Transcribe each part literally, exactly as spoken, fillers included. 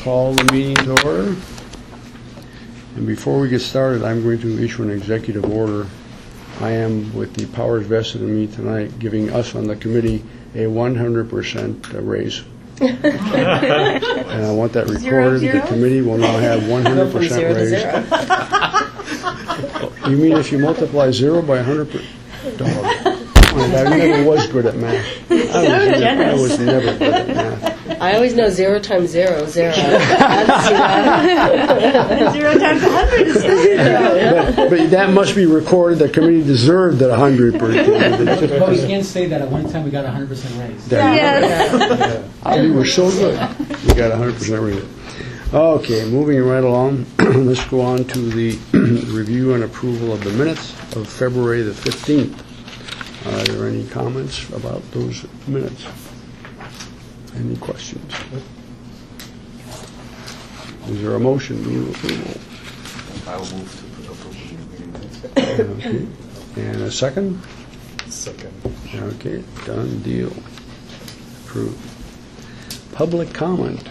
call the meeting to order. And before we get started, I'm going to issue an executive order. I am, with the powers vested in me tonight, giving us on the committee a one hundred percent raise. And I want that recorded. Zero, zero? The committee will now have one hundred percent raise. You mean if you multiply zero by one hundred percent? I never was good at math. I was, never, I was never good at math. I always know zero times zero, zero. Zero times a hundred is zero. But, but that must be recorded. The committee deserved that one hundred percent. But we can't say that at one time we got a one hundred percent raise. Yes. Yeah. Oh, you were so good. You got a one hundred percent raise. Okay, moving right along. Let's go on to the review and approval of the minutes of February the fifteenth. Are there any comments about those minutes? Any questions? Is there a motion to approval? I will move to approve the meeting minutes. Okay. And a second? Second. Okay, done deal. Approved. Public comment.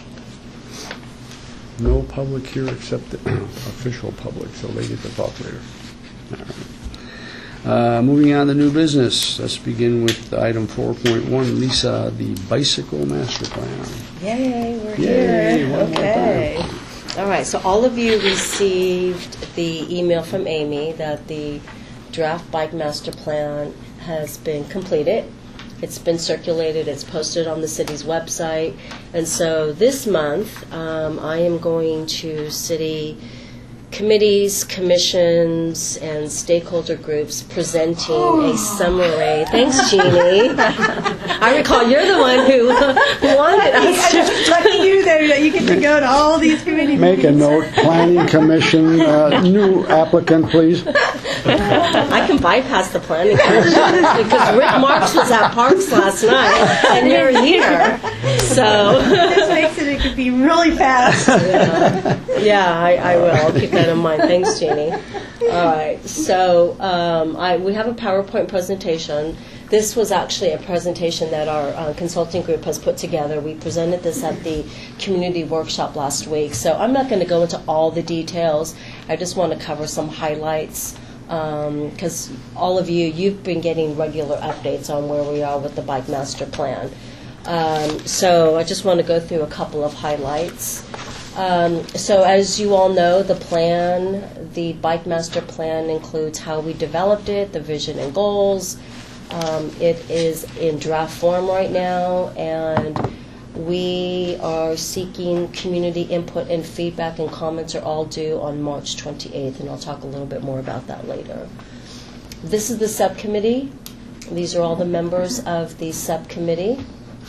No public here except the official public, so they get to talk later. All right. Uh, moving on to new business, let's begin with item four point one, Lisa, the bicycle master plan. Yay, we're Yay, here. one more Okay. All right, so all of you received the email from Amy that the draft bike master plan has been completed. It's been circulated, it's posted on the city's website. And so this month, um, I am going to city committees, commissions, and stakeholder groups presenting oh. a summary. Thanks, Jeannie. I recall you're the one who wanted us to. Lucky you there that you get to go to all these committee Make meetings. a note, planning commission, uh, new applicant, please. I can bypass the planning commission because Rick Marks was at Parks last night, and you're here. So This makes it, it could be really fast. Yeah, yeah I, I will. I'll keep that in mind. Thanks, Jeannie. All right. So um, I, we have a PowerPoint presentation. This was actually a presentation that our uh, consulting group has put together. We presented this at the community workshop last week. So I'm not going to go into all the details. I just want to cover some highlights because um, all of you, you've been getting regular updates on where we are with the Bike Master Plan. Um, so I just want to go through a couple of highlights. Um, so as you all know, the plan, the Bike Master Plan includes how we developed it, the vision and goals. Um, it is in draft form right now, and we are seeking community input and feedback, and comments are all due on March twenty-eighth, and I'll talk a little bit more about that later. This is the subcommittee. These are all the members of the subcommittee.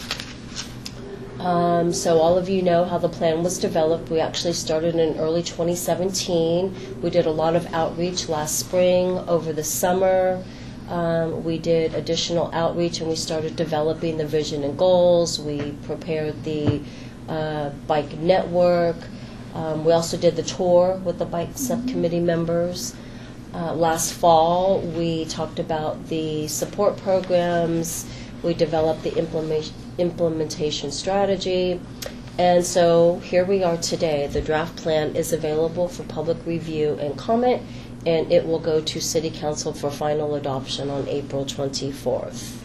Um, so all of you know how the plan was developed. We actually started in early twenty seventeen. We did a lot of outreach last spring, over the summer. Um, we did additional outreach, and we started developing the vision and goals. We prepared the uh, bike network. Um, we also did the tour with the bike subcommittee members. Uh, last fall, we talked about the support programs. We developed the implement implementation strategy. And so here we are today. The draft plan is available for public review and comment, and it will go to City Council for final adoption on April twenty-fourth.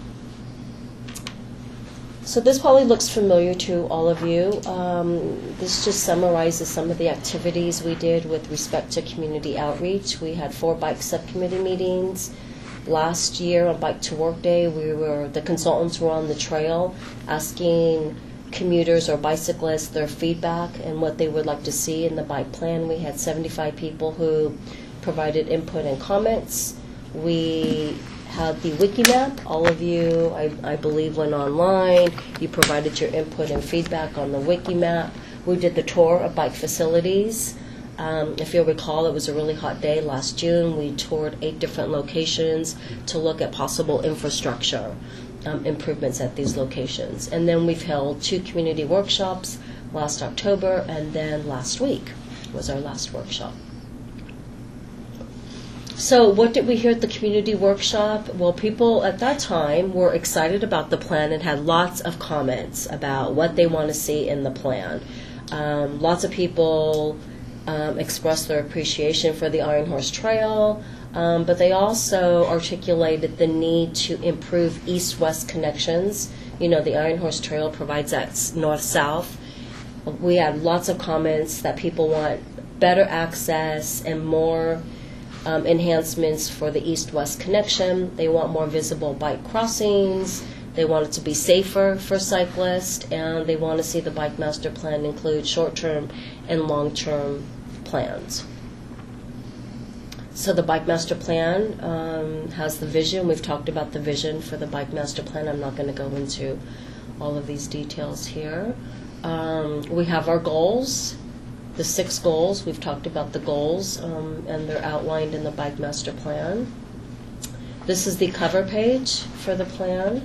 So this probably looks familiar to all of you. Um, this just summarizes some of the activities we did with respect to community outreach. We had four bike subcommittee meetings. Last year on Bike to Work Day, we were the consultants were on the trail asking commuters or bicyclists their feedback and what they would like to see in the bike plan. We had seventy-five people who provided input and comments. We had the Wikimap. All of you, I, I believe, went online. You provided your input and feedback on the Wikimap. We did the tour of bike facilities. Um, if you'll recall, it was a really hot day last June. We toured eight different locations to look at possible infrastructure um, improvements at these locations. And then we've held two community workshops last October, and then last week was our last workshop. So what did we hear at the community workshop? Well, people at that time were excited about the plan and had lots of comments about what they want to see in the plan. Um, lots of people um, expressed their appreciation for the Iron Horse Trail, um, but they also articulated the need to improve east-west connections. You know, the Iron Horse Trail provides that north-south. We had lots of comments that people want better access and more Um, enhancements for the east-west connection. They want more visible bike crossings. They want it to be safer for cyclists, and they want to see the Bike Master Plan include short-term and long-term plans. So the Bike Master Plan um, has the vision. We've talked about the vision for the Bike Master Plan. I'm not going to go into all of these details here. Um, we have our goals. The six goals, we've talked about the goals, um, and they're outlined in the Bike Master Plan. This is the cover page for the plan.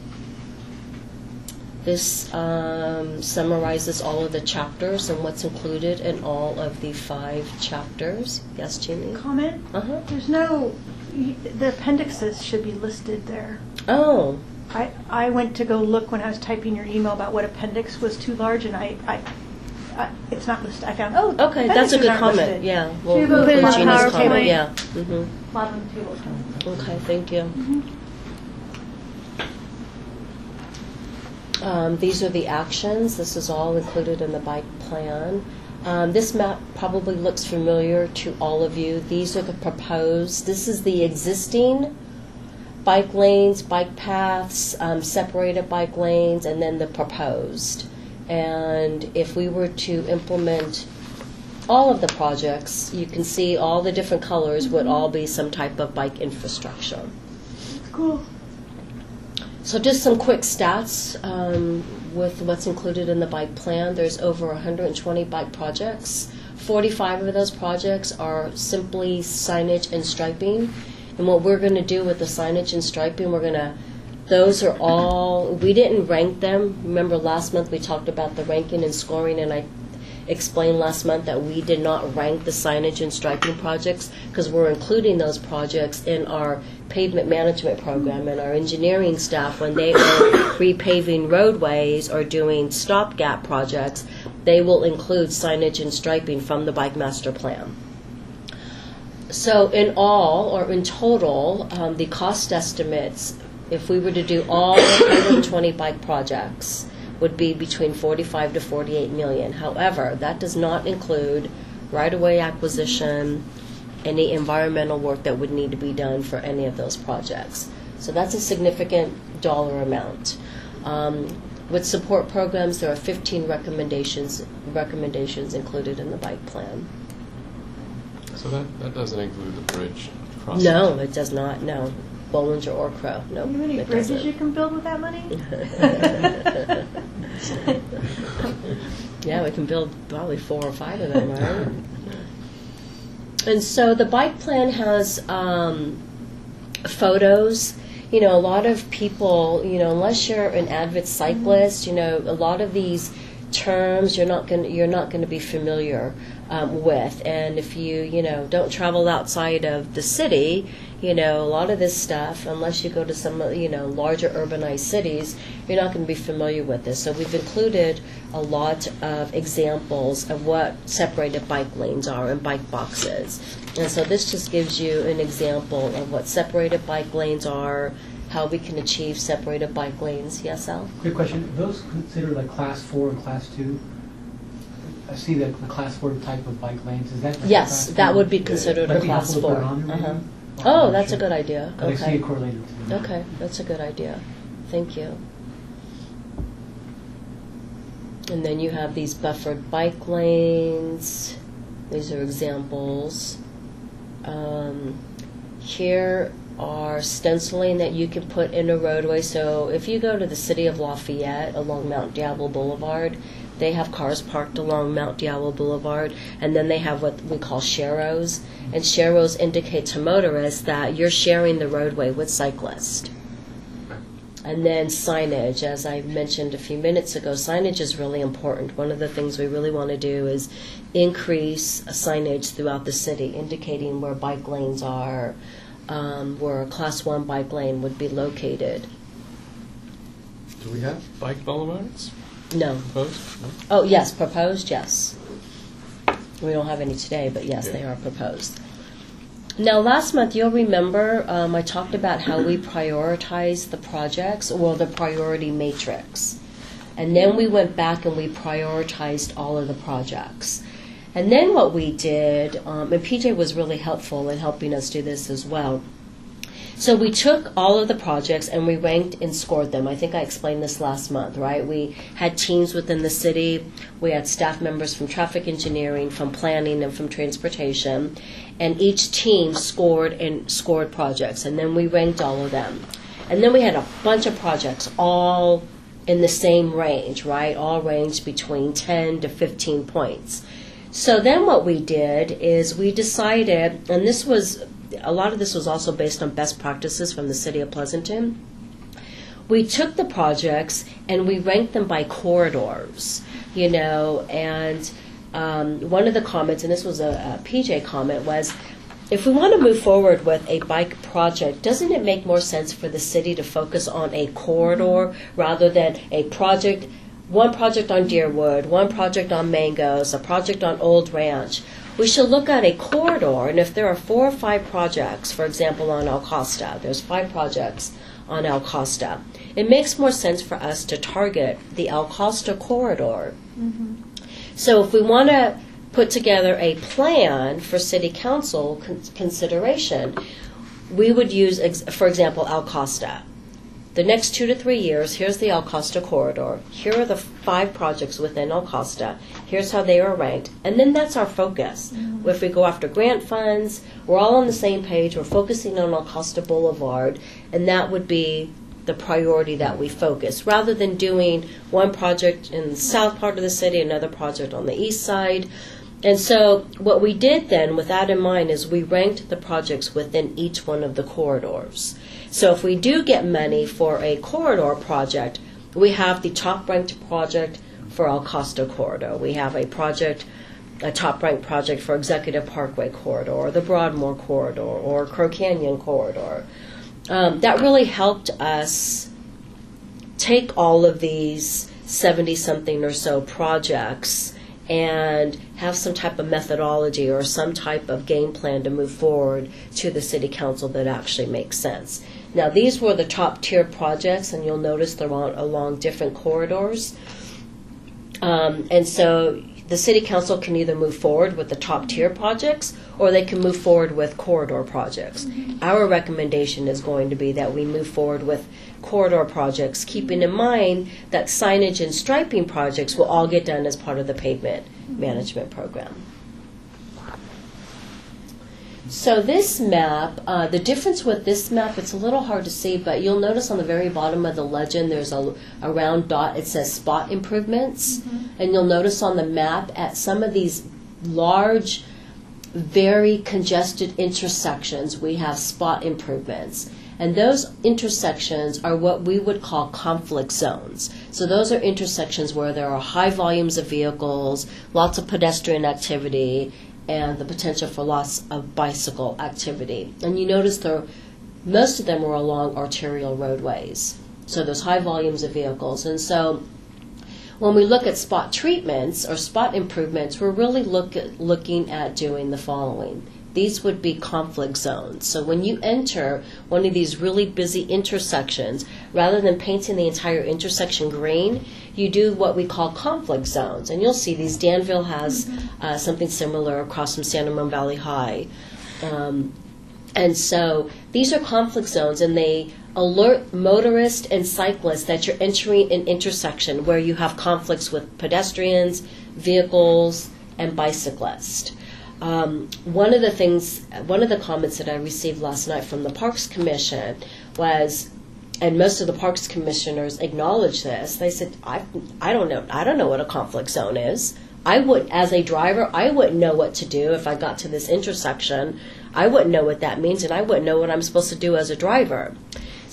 This um, summarizes all of the chapters and what's included in all of the five chapters. Yes, Jeannie? Comment? Uh-huh. There's no, the appendixes should be listed there. Oh, I, I went to go look when I was typing your email about what appendix was too large, and I, I, I it's not listed. I found, oh, okay, that's a appendices good aren't comment. listed. Yeah, Should we'll we we'll put it put in Jeannie's PowerPoint? comment. Yeah. Mm-hmm. Bottom of the table. Okay, thank you. Um, these are the actions. This is all included in the bike plan. Um, this map probably looks familiar to all of you. These are the proposed. This is the existing bike lanes, bike paths, um, separated bike lanes, and then the proposed. And if we were to implement all of the projects, you can see all the different colors would all be some type of bike infrastructure. Cool. So just some quick stats um, with what's included in the bike plan. There's over one hundred twenty bike projects. forty-five of those projects are simply signage and striping. And what we're going to do with the signage and striping, we're going to, those are all, we didn't rank them. Remember last month we talked about the ranking and scoring, and I explained last month that we did not rank the signage and striping projects because we're including those projects in our pavement management program, and our engineering staff, when they are repaving roadways or doing stopgap projects, they will include signage and striping from the Bike Master Plan. So in all, or in total, um, the cost estimates, if we were to do all one hundred twenty bike projects, would be between forty-five to forty-eight million. However, that does not include right-of-way acquisition, any environmental work that would need to be done for any of those projects. So that's a significant dollar amount. Um, with support programs, there are fifteen recommendations recommendations included in the bike plan. So that, that doesn't include the bridge crossing? No, it does not. No, Bollinger or Crow. No, You know how many it bridges doesn't. you can build with that money? Yeah, we can build probably four or five of them, right? And so the bike plan has um, photos. You know, a lot of people, you know, unless you're an avid cyclist, you know, a lot of these terms you're not going you're not going to be familiar um, with. And if you, you know, don't travel outside of the city, you know, a lot of this stuff, unless you go to some, you know, larger urbanized cities, you're not going to be familiar with this. So we've included a lot of examples of what separated bike lanes are and bike boxes. And so this just gives you an example of what separated bike lanes are, how we can achieve separated bike lanes. Yes, Al? Quick question, are those considered like class four and class two? I see that the class four type of bike lanes, is that? like Yes, class that four? would be considered Would a it be class helpful to put four. it on there, maybe? Uh-huh. Well, Oh, I'm that's a sure. good idea. But I see Okay. it correlated to them. Okay, that's a good idea. Thank you. And then you have these buffered bike lanes. These are examples. Um, here are stenciling that you can put in a roadway. So if you go to the city of Lafayette along Mount Diablo Boulevard, they have cars parked along Mount Diablo Boulevard, and then they have what we call sharrows. And sharrows indicate to motorists that you're sharing the roadway with cyclists. And then signage, as I mentioned a few minutes ago, signage is really important. One of the things we really want to do is increase signage throughout the city, indicating where bike lanes are, um, where a class one bike lane would be located. Do we have bike boulevards No. proposed? No? Oh, yes, proposed, yes. We don't have any today, but yes, Yeah. they are proposed. Now, last month, you'll remember um, I talked about how we prioritize the projects, or the priority matrix. And then we went back and we prioritized all of the projects. And then what we did, um, and P J was really helpful in helping us do this as well. So we took all of the projects and we ranked and scored them. I think I explained this last month, right? We had teams within the city. We had staff members from traffic engineering, from planning, and from transportation. And each team scored and scored projects. And then we ranked all of them. And then we had a bunch of projects all in the same range, right? All ranged between ten to fifteen points. So then what we did is we decided, and this was, a lot of this was also based on best practices from the city of Pleasanton. We took the projects and we ranked them by corridors, you know, and um, one of the comments, and this was a, a P J comment, was if we want to move forward with a bike project, doesn't it make more sense for the city to focus on a corridor rather than a project, one project on Deerwood, one project on Mangoes, a project on Old Ranch? We should look at a corridor, and if there are four or five projects, for example, on El Costa, there's five projects on El Costa, it makes more sense for us to target the El Costa corridor. Mm-hmm. So if we want to put together a plan for city council con- consideration, we would use, ex- for example, El Costa. The next two to three years, here's the El Costa corridor. Here are the five projects within El Costa. Here's how they are ranked. And then that's our focus. Mm-hmm. If we go after grant funds, we're all on the same page. We're focusing on El Costa Boulevard, and that would be the priority that we focus, rather than doing one project in the south part of the city, another project on the east side. And so what we did then, with that in mind, is we ranked the projects within each one of the corridors. So if we do get money for a corridor project, we have the top-ranked project for El Costa Corridor. We have a project, a top-ranked project for Executive Parkway Corridor, or the Broadmoor Corridor, or Crow Canyon Corridor. Um, that really helped us take all of these seventy-something or so projects and have some type of methodology or some type of game plan to move forward to the city council that actually makes sense. Now, these were the top tier projects, and you'll notice they're on, along different corridors. Um, and so the city council can either move forward with the top tier projects, or they can move forward with corridor projects. Mm-hmm. Our recommendation is going to be that we move forward with corridor projects, keeping in mind that signage and striping projects will all get done as part of the pavement mm-hmm. management program. So this map, uh, the difference with this map, it's a little hard to see, but you'll notice on the very bottom of the legend there's a, a round dot. It says spot improvements. Mm-hmm. And you'll notice on the map at some of these large, very congested intersections, we have spot improvements. And those intersections are what we would call conflict zones. So those are intersections where there are high volumes of vehicles, lots of pedestrian activity, and the potential for loss of bicycle activity. And you notice there, most of them were along arterial roadways. So there's high volumes of vehicles. And so when we look at spot treatments or spot improvements, we're really look at, looking at doing the following. These would be conflict zones. So when you enter one of these really busy intersections, rather than painting the entire intersection green, you do what we call conflict zones. And you'll see these. Danville has uh, something similar across from San Ramon Valley High. Um, and so these are conflict zones, and they alert motorists and cyclists that you're entering an intersection where you have conflicts with pedestrians, vehicles, and bicyclists. Um, one of the things, one of the comments that I received last night from the Parks Commission was, and most of the Parks Commissioners acknowledged this. They said, "I, I don't know, I don't know what a conflict zone is. I would, as a driver, I wouldn't know what to do if I got to this intersection. I wouldn't know what that means, and I wouldn't know what I'm supposed to do as a driver."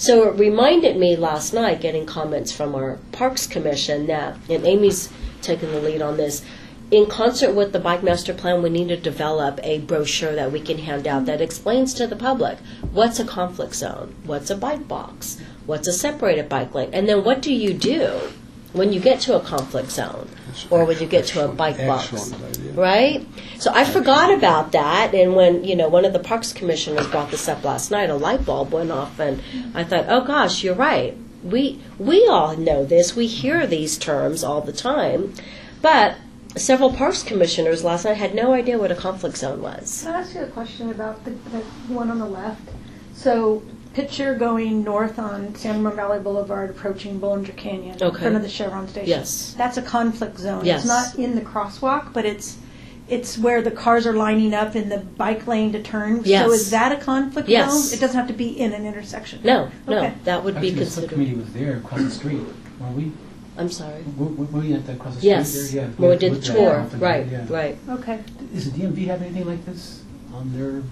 So it reminded me last night, getting comments from our Parks Commission, that, and Amy's taken the lead on this, in concert with the Bike Master Plan, we need to develop a brochure that we can hand out that explains to the public what's a conflict zone, what's a bike box, what's a separated bike lane, and then what do you do when you get to a conflict zone or when you get to a bike box, Excellent idea. right? So I forgot about that, and when, you know, one of the Parks Commissioners brought this up last night, a light bulb went off, and I thought, oh gosh, you're right. We we all know this. We hear these terms all the time, but several Parks Commissioners last night had no idea what a conflict zone was. Can I ask you a question about the, the one on the left? So, picture going north on San Ramon Valley Boulevard, approaching Bollinger Canyon, in Okay. front of the Chevron station. Yes. That's a conflict zone. Yes. It's not in the crosswalk, but it's it's where the cars are lining up in the bike lane to turn. Yes. So is that a conflict Yes. zone? It doesn't have to be in an intersection. No, no, Okay. that would be Actually, the considered. subcommittee was there across the street, weren't we? I'm sorry. Were, were were you at the across the Yes, street there? Yeah. when we had did the looked at tour, it. right, Yeah. right. Okay. Does the D M V have anything like this on their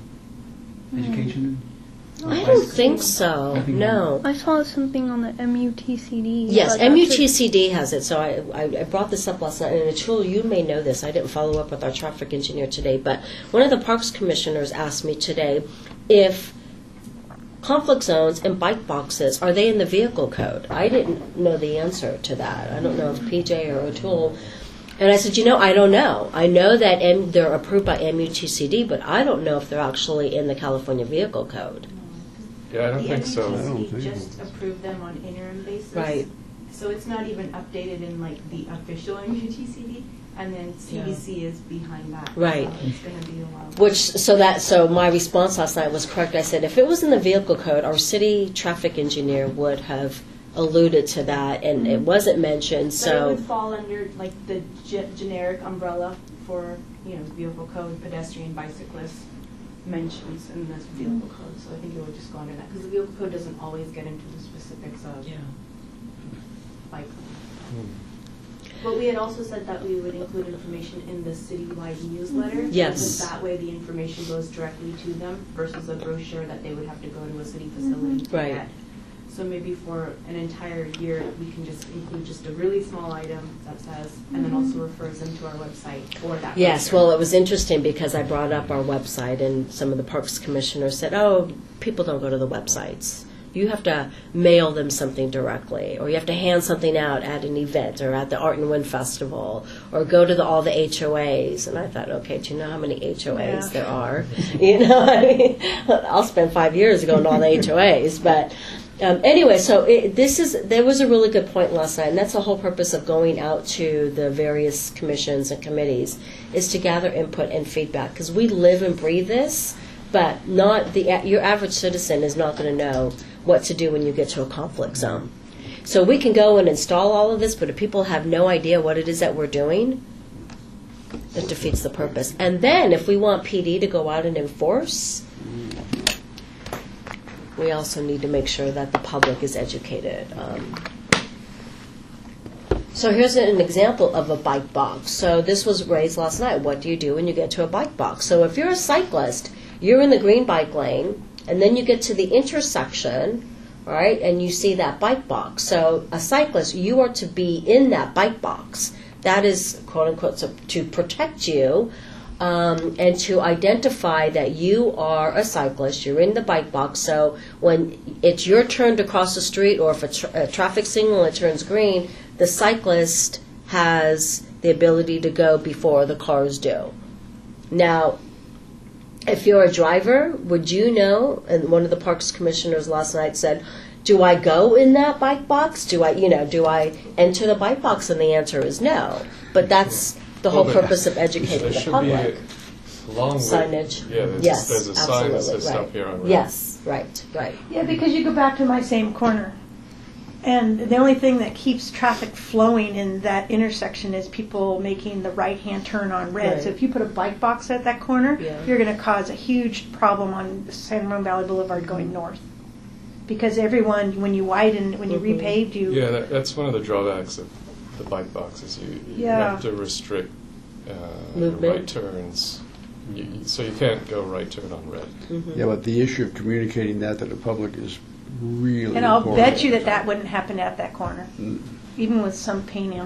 education? I don't think so. I think- No. I saw something on the M U T C D. Yes, but M U that's T a- C D has it. So I, I, I brought this up last night, and Atul, you may know this. I didn't follow up with our traffic engineer today, but one of the Parks Commissioners asked me today if conflict zones and bike boxes, are they in the vehicle code? I didn't know the answer to that. I don't know if P J or Atul. And I said, you know, I don't know. I know that M, they're approved by M U T C D, but I don't know if they're actually in the California Vehicle Code. Yeah, I don't The think so. I don't M U T C think just approved them on interim basis. Right. So it's not even updated in like the official M U T C D, and then C B C is behind that. Right. So it's going to be a while. Which, so that, so my response last night was correct. I said, if it was in the vehicle code, our city traffic engineer would have alluded to that, and it wasn't mentioned, But it so. would fall under like the ge- generic umbrella for, you know, vehicle code, pedestrian, bicyclist mentions in this vehicle code. So I think it would just go under that, because the vehicle code doesn't always get into the specifics of bike lane. But we had also said that we would include information in the citywide newsletter. Yes. Because that way the information goes directly to them versus a brochure that they would have to go to a city facility to Right. get. So maybe for an entire year, we can just include just a really small item that says, and then also refers them to our website or that. Yes, brochure. well, it was interesting because I brought up our website, and some of the Parks Commissioners said, oh, people don't go to the websites. You have to mail them something directly, or you have to hand something out at an event or at the Art and Wind Festival, or go to the, all the H O As. And I thought, okay, do you know how many H O As Yeah. there are? You know, I mean, I'll spend five years going to all the H O As. But um, anyway, so it, this is there was a really good point last night, and that's the whole purpose of going out to the various commissions and committees, is to gather input and feedback, because we live and breathe this. But not the your average citizen is not going to know what to do when you get to a conflict zone. So we can go and install all of this, but if people have no idea what it is that we're doing, it defeats the purpose. And then if we want P D to go out and enforce, we also need to make sure that the public is educated. Um, so here's an example of a bike box. So this was raised last night. What do you do when you get to a bike box? So if you're a cyclist, you're in the green bike lane, and then you get to the intersection, all right, and you see that bike box. So a cyclist, you are to be in that bike box. That is, quote unquote, to, to protect you um, and to identify that you are a cyclist. You're in the bike box. So when it's your turn to cross the street, or if a, tra- a traffic signal it turns green, the cyclist has the ability to go before the cars do. Now, if you're a driver, would you know, and one of the Parks Commissioners last night said, do I go in that bike box? Do I, you know, do I enter the bike box? And the answer is no. But that's the whole Well, but purpose of educating There the should public. be along with Signage. Yeah, there's, Yes, there's a sign that absolutely, says right. stop here on red. Yes, right, right. Yeah, because you go back to my same corner. And the only thing that keeps traffic flowing in that intersection is people making the right-hand turn on red. Right. So if you put a bike box at that corner, Yeah. you're going to cause a huge problem on San Ramon Valley Boulevard going north. Because everyone, when you widen, when you Mhm. repaved, you... Yeah, that, that's one of the drawbacks of the bike boxes. You, you Yeah. have to restrict uh, Movement. right turns, you, you- so you can't go right turn on red. Mhm. Yeah, but the issue of communicating that to the public is really And I'll horrible. bet you that that wouldn't happen at that corner, even with some painting.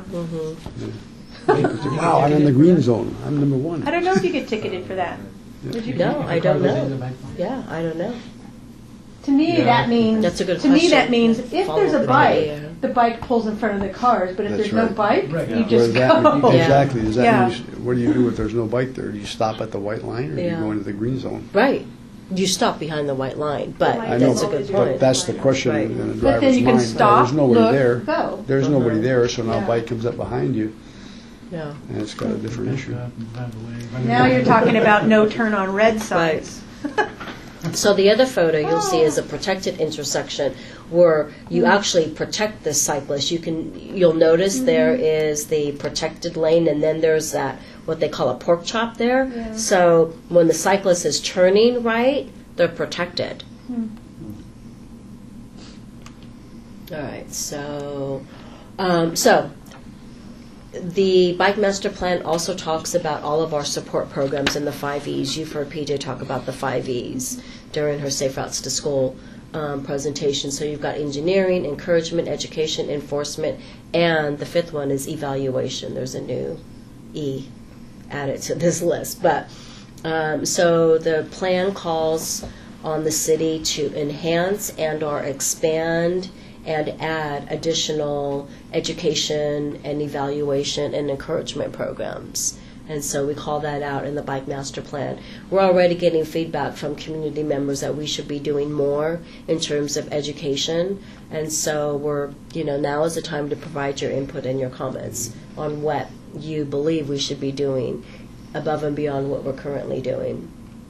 Wow, I'm in the green zone. I'm number one. I don't know if you get ticketed for that. Would you? No, I If a car don't goes into the know. bike lane. Yeah, I don't know. To me, Yeah. that means, That's a good to me, question. that means if Follow there's a the bike, data. the bike pulls in front of the cars, but if That's there's no right. bike, Right. you Yeah. What just does that mean? go. Yeah. Exactly. Does that Yeah. mean, what do you do if there's no bike there? Do you stop at the white line, or do you Yeah. go into the green zone? Right. You stop behind the white line, but I I know, that's a good but point. that's the question Right. in the But driver's then you can mind. stop, There's nobody look, there. go. There's nobody Uh-huh. there, so now Yeah. a bike comes up behind you, Yeah. and it's got a different Back issue. up and drive away. Now you're talking about no turn on red signs. So the other photo you'll see is a protected intersection where you actually protect the cyclist. You can you'll notice there is the protected lane, and then there's that what they call a pork chop there. Yeah. So when the cyclist is turning right, they're protected. All right. So um, so the Bike Master Plan also talks about all of our support programs and the five E's. You've heard P J talk about the five E's during her Safe Routes to School um, presentation. So you've got engineering, encouragement, education, enforcement, and the fifth one is evaluation. There's a new E added to this list. But um, so the plan calls on the city to enhance and or expand and add additional education and evaluation and encouragement programs. And so we call that out in the Bike Master Plan. We're already getting feedback from community members that we should be doing more in terms of education. And so we're, you know, now is the time to provide your input and your comments on what you believe we should be doing above and beyond what we're currently doing.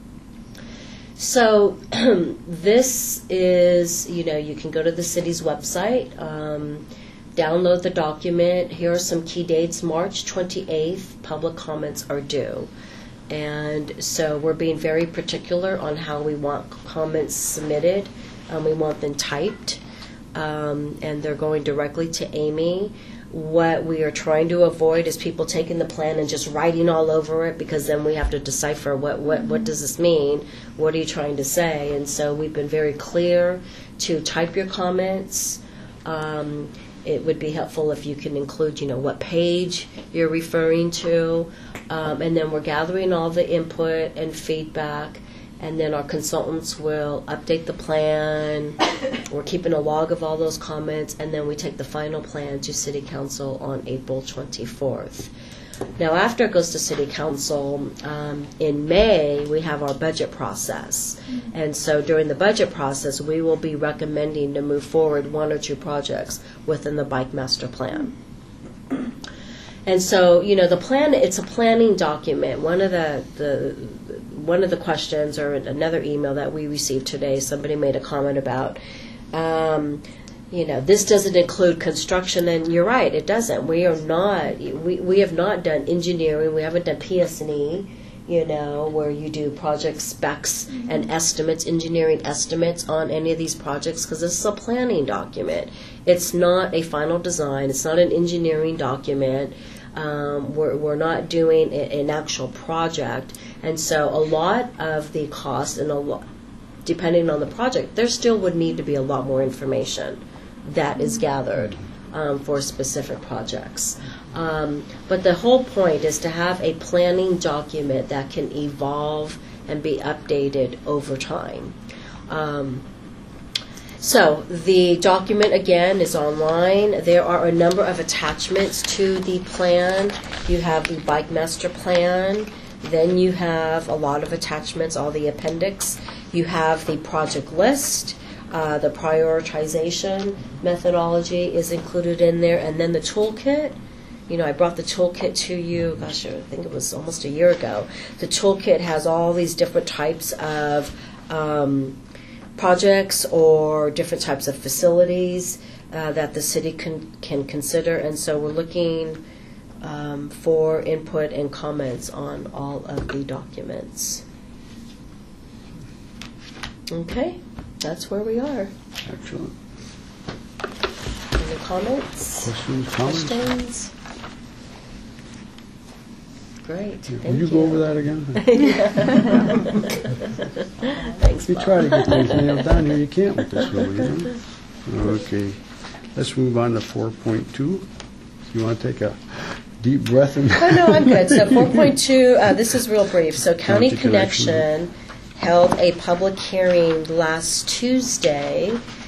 So this is, you know, you can go to the city's website, um, download the document. Here are some key dates. March twenty-eighth, public comments are due. And so we're being very particular on how we want comments submitted. Um, we want them typed, um, and they're going directly to Amy. What we are trying to avoid is people taking the plan and just writing all over it, because then we have to decipher what, what, what does this mean? What are you trying to say? And so we've been very clear to type your comments. Um, it would be helpful if you can include, you know, what page you're referring to. Um, and then we're gathering all the input and feedback. And then our consultants will update the plan. We're keeping a log of all those comments, and then we take the final plan to City Council on April twenty-fourth. Now, after it goes to City Council, um, in May, we have our budget process. And so during the budget process, we will be recommending to move forward one or two projects within the Bike Master Plan. And so, you know, the plan, it's a planning document. One of the, the one of the questions, or another email that we received today, somebody made a comment about, um, you know, this doesn't include construction, and you're right, it doesn't. We are not, we, we have not done engineering, we haven't done P S and E, you know, where you do project specs and estimates, engineering estimates on any of these projects, because this is a planning document. It's not a final design, it's not an engineering document. Um, we're, we're not doing a, an actual project, and so a lot of the cost, and a lot, depending on the project, there still would need to be a lot more information that is gathered um, for specific projects. Um, but the whole point is to have a planning document that can evolve and be updated over time. Um, So the document, again, is online. There are a number of attachments to the plan. You have the Bike Master Plan. Then you have a lot of attachments, all the appendix. You have the project list. Uh, the prioritization methodology is included in there. And then the toolkit. You know, I brought the toolkit to you, gosh, I think it was almost a year ago. The toolkit has all these different types of um, projects or different types of facilities uh, that the city can, can consider. And so we're looking um, for input and comments on all of the documents. Okay, that's where we are. Excellent. Any comments? Questions, comments? Questions? Great. Will Thank you go over that again? Thanks, You Bob. try to get things nailed down here, you can't with this one, you know? Okay, let's move on to four point two. You want to take a deep breath and... Oh, no, I'm good. So four point two, uh, this is real brief. So County County Connection. Connection held a public hearing last Tuesday,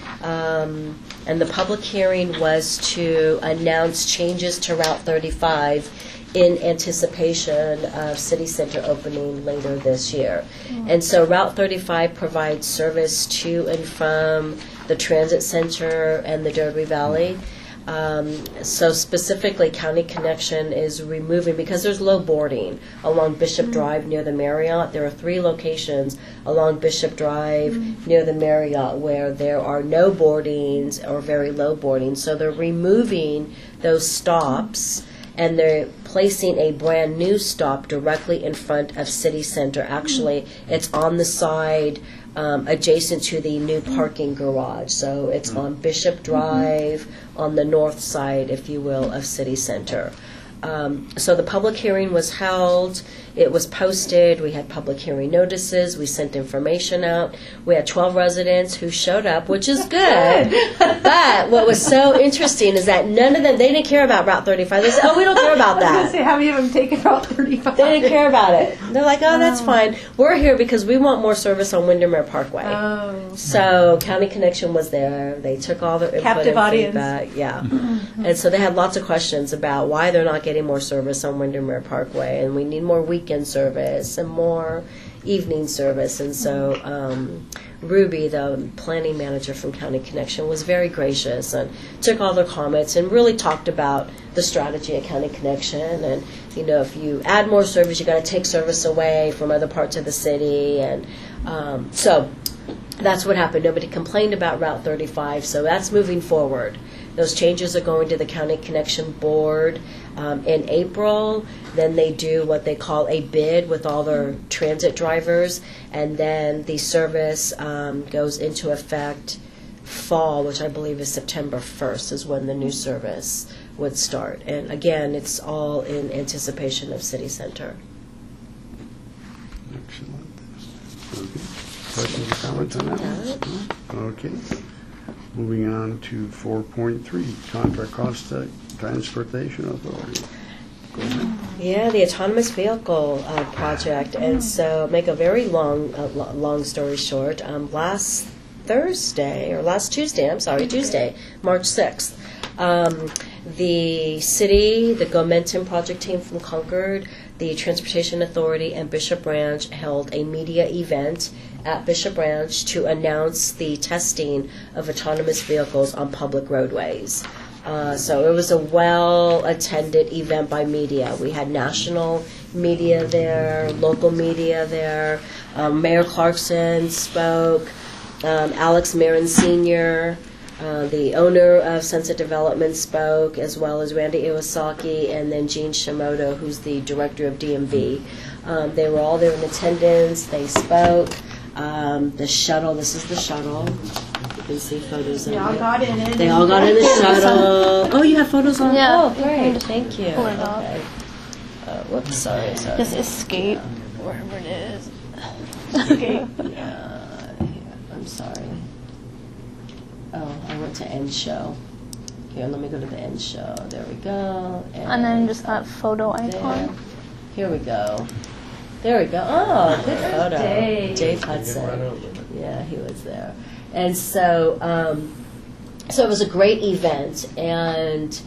um, and the public hearing was to announce changes to Route thirty-five in anticipation of City Center opening later this year. And so Route thirty-five provides service to and from the Transit Center and the Derby Valley. Um, so specifically, County Connection is removing, because there's low boarding along Bishop Drive near the Marriott. There are three locations along Bishop Drive near the Marriott where there are no boardings or very low boardings. So they're removing those stops, and they're placing a brand new stop directly in front of City Center. Actually, it's on the side um, adjacent to the new parking garage. So it's on Bishop Drive, on the north side, if you will, of City Center. Um, so the public hearing was held. It was posted. We had public hearing notices. We sent information out. We had twelve residents who showed up, which is good. But what was so interesting is that none of them, they didn't care about Route thirty-five. They said, oh, we don't care about I was going to that. say, how many of them taken Route thirty-five? They didn't care about it. They're like, oh, that's fine. We're here because we want more service on Windermere Parkway. Oh. So County Connection was there. They took all their input Captive and audience. feedback. Yeah. And so they had lots of questions about why they're not getting more service on Windermere Parkway, and we need more weekend service and more evening service. And so um, Ruby, the planning manager from County Connection, was very gracious and took all their comments and really talked about the strategy at County Connection. And, you know, if you add more service, you got to take service away from other parts of the city. And um, so that's what happened. Nobody complained about Route thirty-five, so that's moving forward. Those changes are going to the County Connection Board um, in April. Then they do what they call a bid with all their transit drivers, and then the service um, goes into effect fall, which I believe is September first, is when the new service would start. And again, it's all in anticipation of City Center. Excellent. Okay. Questions or comments on that one? Okay. Moving on to four point three, contract cost uh, transportation authority. Yeah, the autonomous vehicle uh, project. And so, make a very long, uh, lo- long story short. Um, last Thursday or last Tuesday, I'm sorry, Tuesday, March sixth, um, the city, the Gomenton project team from Concord, the Transportation Authority, and Bishop Branch held a media event at Bishop Branch to announce the testing of autonomous vehicles on public roadways. Uh, so it was a well-attended event by media. We had national media there, local media there. Um, Mayor Clarkson spoke. Um, Alex Marin Senior, uh, the owner of Sunset Development, spoke, as well as Randy Iwasaki, and then Gene Shimoda, who's the director of D M V. Um, they were all there in attendance. They spoke. Um, the shuttle, this is the shuttle. You can see photos of They all it. got in it. They all got in the shuttle. Oh, you have photos on? Yeah. Oh, great. Thank you. pull it up. Okay. Uh, whoops, sorry, sorry. Just escape wherever it is. Escape. Uh, I'm sorry. Oh, I went to end show. Here, let me go to the end show. There we go. And then just that photo there. icon. Here we go. There we go. Oh, good photo. Dave. Dave Hudson. Yeah, he was there. And so, um, so it was a great event. And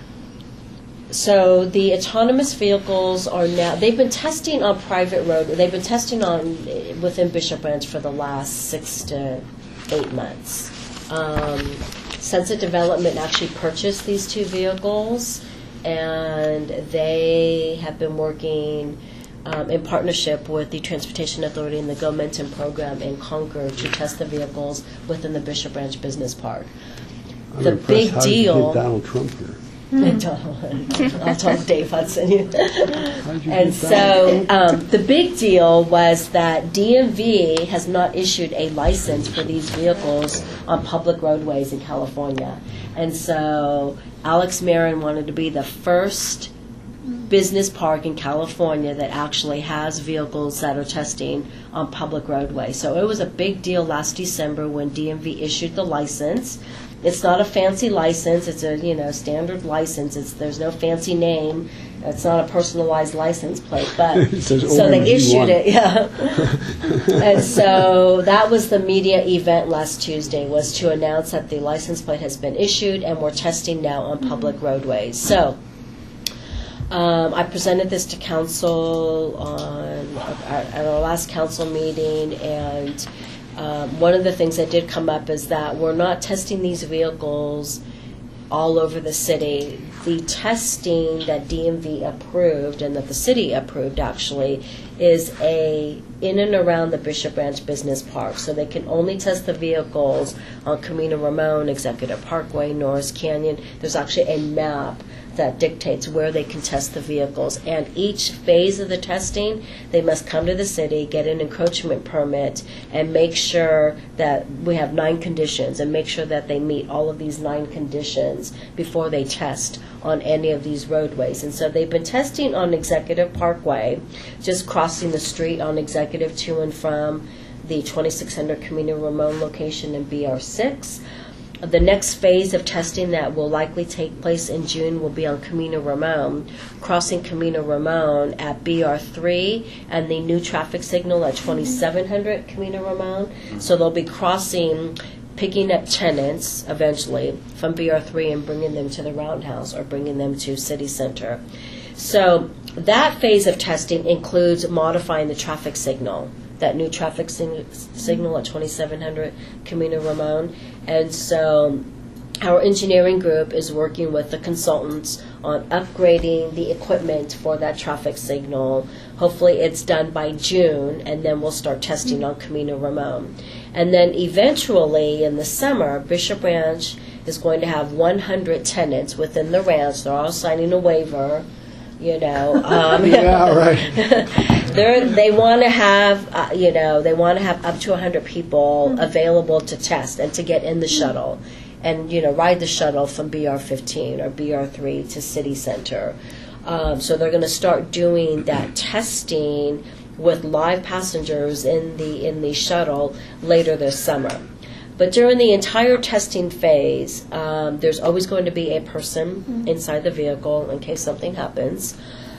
so the autonomous vehicles are now, they've been testing on private road, they've been testing on within Bishop Branch for the last six to eight months. Um, Sunset Development actually purchased these two vehicles, and they have been working um, in partnership with the Transportation Authority and the Gomenton program in Concord to test the vehicles within the Bishop Branch Business Park. I'm The impressed. big How did you deal. get Donald Trump here? I'll talk Dave Hudson. How'd you And get so um, the big deal was that D M V has not issued a license for these vehicles on public roadways in California. And so Alex Marin wanted to be the first business park in California that actually has vehicles that are testing on public roadway. So it was a big deal last December when D M V issued the license. It's not a fancy license. It's a, you know, standard license. It's, there's no fancy name. It's not a personalized license plate, but It says so they O M G issued one. it, yeah. And so that was the media event last Tuesday, was to announce that the license plate has been issued and we're testing now on public roadways. So um, I presented this to council on at at our last council meeting, and um, one of the things that did come up is that we're not testing these vehicles all over the city. The testing that D M V approved and that the city approved actually is a in and around the Bishop Ranch Business Park. So they can only test the vehicles on Camino Ramon, Executive Parkway, Norris Canyon. There's actually a map that dictates where they can test the vehicles. And each phase of the testing, they must come to the city, get an encroachment permit, and make sure that we have nine conditions, and make sure that they meet all of these nine conditions before they test on any of these roadways. And so they've been testing on Executive Parkway, just crossing the street on Executive to and from the twenty-six hundred Camino Ramon location in B R six. The next phase of testing that will likely take place in June will be on Camino Ramon, crossing Camino Ramon at B R three and the new traffic signal at twenty-seven hundred Camino Ramon. So they'll be crossing, picking up tenants eventually from B R three and bringing them to the Roundhouse or bringing them to City Center. So that phase of testing includes modifying the traffic signal, that new traffic sig- signal at twenty-seven hundred Camino Ramon. And so our engineering group is working with the consultants on upgrading the equipment for that traffic signal. Hopefully it's done by June, and then we'll start testing on Camino Ramon. And then eventually in the summer, Bishop Ranch is going to have one hundred tenants within the ranch. They're all signing a waiver, you know. Um, Yeah, right. They're, they want to have, uh, you know, they want to have up to one hundred people available to test and to get in the shuttle and, you know, ride the shuttle from B R fifteen or B R three to City Center. Um, so they're going to start doing that testing with live passengers in the in the shuttle later this summer. But during the entire testing phase, um, there's always going to be a person inside the vehicle in case something happens.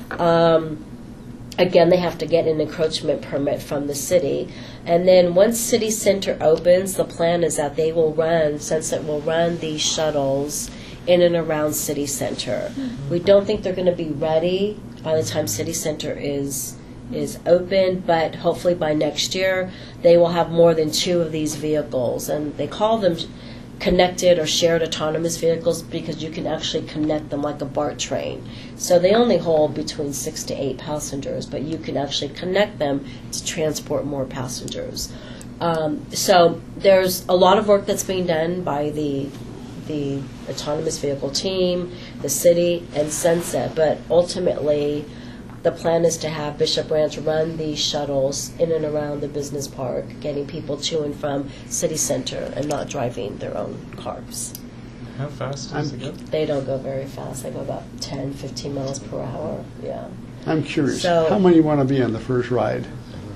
Um, Again, they have to get an encroachment permit from the city. And then once City Center opens, the plan is that they will run, Sunset will run these shuttles in and around City Center. Mm-hmm. We don't think they're going to be ready by the time City Center is is open, but hopefully by next year they will have more than two of these vehicles. And they call them connected or shared autonomous vehicles because you can actually connect them like a BART train. So they only hold between six to eight passengers, but you can actually connect them to transport more passengers. Um, so there's a lot of work that's being done by the the autonomous vehicle team, the city, and Sunset, but ultimately the plan is to have Bishop Ranch run these shuttles in and around the business park, getting people to and from City Center and not driving their own cars. How fast does it go? They don't go very fast. They go about ten, fifteen miles per hour. Yeah. I'm curious, So- how many want to be on the first ride?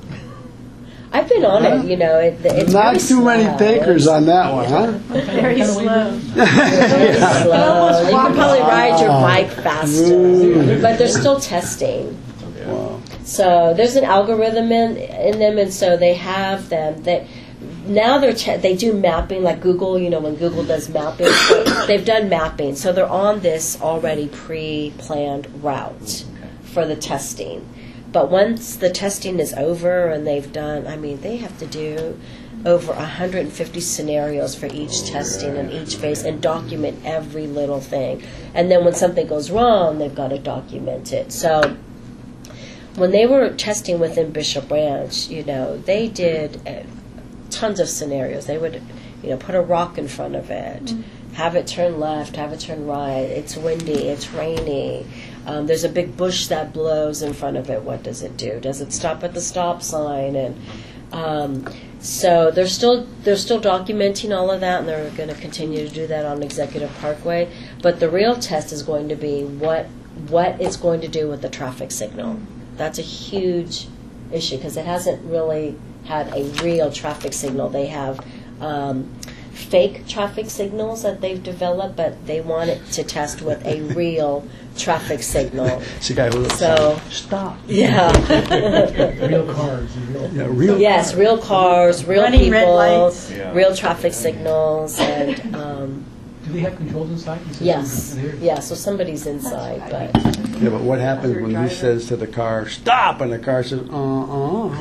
I've been on Huh? it, you know. It, it's Not very too many slow. takers on that one, huh? Very Kinda slow. Very slow. almost You can probably ride your bike faster, Mm. but they're still testing. Wow. So there's an algorithm in in them, and so they have them that now they're te- they do mapping like Google. You know, when Google does mapping, so they've done mapping, so they're on this already pre-planned route for the testing. But once the testing is over and they've done, I mean, they have to do over one hundred fifty scenarios for each testing and each phase and document every little thing. And then when something goes wrong, they've got to document it. So when they were testing within Bishop Ranch, you know, they did uh, tons of scenarios. They would, you know, put a rock in front of it, mm-hmm. have it turn left, have it turn right. It's windy, it's rainy. Um, there's a big bush that blows in front of it. What does it do? Does it stop at the stop sign? And um, so they're still they're still documenting all of that, and they're going to continue to do that on Executive Parkway. But the real test is going to be what what it's going to do with the traffic signal. That's a huge issue because it hasn't really had a real traffic signal. They have um, fake traffic signals that they've developed, but they want it to test with a real traffic signal. It's a guy who So, stop. yeah. Real cars and real. Yeah, real. Yes, real cars, real Running people, red lights. Yeah. real traffic signals, and um, Do they have controls inside? You said yes, something there. yeah. So somebody's inside, but Yeah, but what happens when he says to the car, stop, and the car says, uh-uh.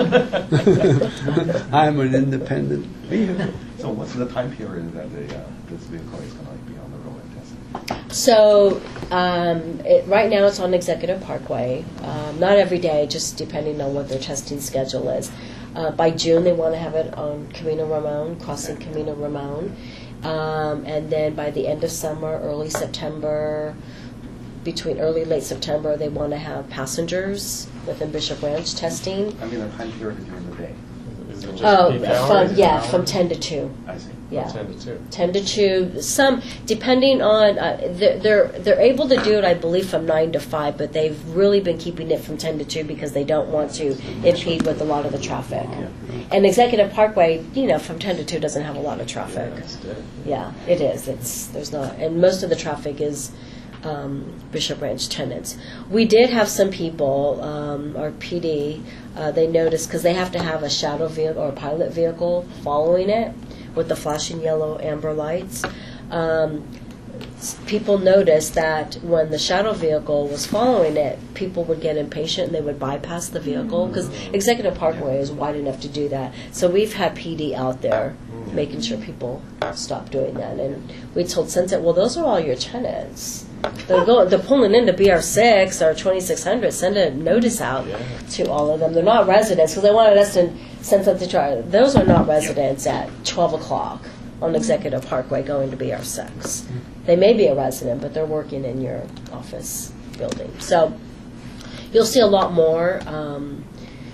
I'm an independent vehicle. So what's the time period that the, uh, this vehicle is going to be on the road and testing? so um, it, right now it's on Executive Parkway. Um, not every day, just depending on what their testing schedule is. Uh, by June, they want to have it on Camino Ramon, crossing Camino Ramon. Um, and then by the end of summer, early September, between early late September, they want to have passengers within Bishop Ranch testing. I mean, the time period during the day. Is it just Oh, peak hours? from yeah, from ten to two. I see. Yeah, ten to two. ten to two. Some depending on uh, they're, they're they're able to do it, I believe, from nine to five, but they've really been keeping it from ten to two because they don't want to impede with a lot of the traffic. And Executive Parkway, you know, from ten to two doesn't have a lot of traffic. That's dead. Yeah, it is. It's there's not, and most of the traffic is um, Bishop Ranch tenants. We did have some people, um, our P D, uh, they noticed because they have to have a shadow vehicle or a pilot vehicle following it with the flashing yellow amber lights. Um, s- people noticed that when the shadow vehicle was following it, people would get impatient and they would bypass the vehicle because Executive Parkway is wide enough to do that. So we've had P D out there making sure people stop doing that. And we told Sunset, well, those are all your tenants. They're going, they're pulling into B R six or twenty-six hundred. Send a notice out to all of them. They're not residents because they wanted us to send something to our. Those are not residents at twelve o'clock on Executive Parkway going to B R six. They may be a resident, but they're working in your office building. So you'll see a lot more um,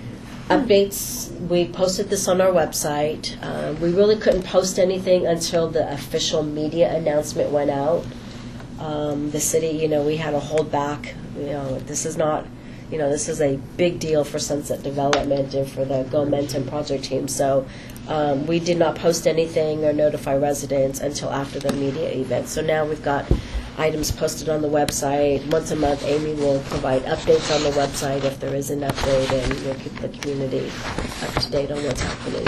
updates. We posted this on our website. Uh, we really couldn't post anything until the official media announcement went out. Um, the city, you know, we had to hold back. You know, this is not, you know, this is a big deal for Sunset Development and for the Go Menton project team. So um, we did not post anything or notify residents until after the media event. So now we've got items posted on the website. Once a month, Amy will provide updates on the website if there is an update, and we'll keep the community up to date on what's happening.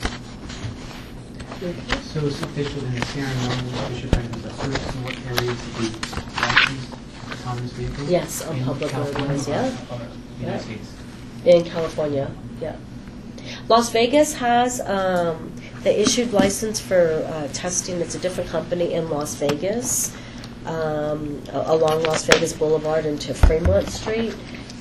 So it's official in the Sierra Mountain Bishop Ranch is the first in what areas to be licensed autonomous vehicles? Yes, on In public California roadways, or- yeah. or United Yeah. States. In California, yeah. Las Vegas has, um, they issued license for uh, testing. It's a different company in Las Vegas, um, a- along Las Vegas Boulevard into Fremont Street.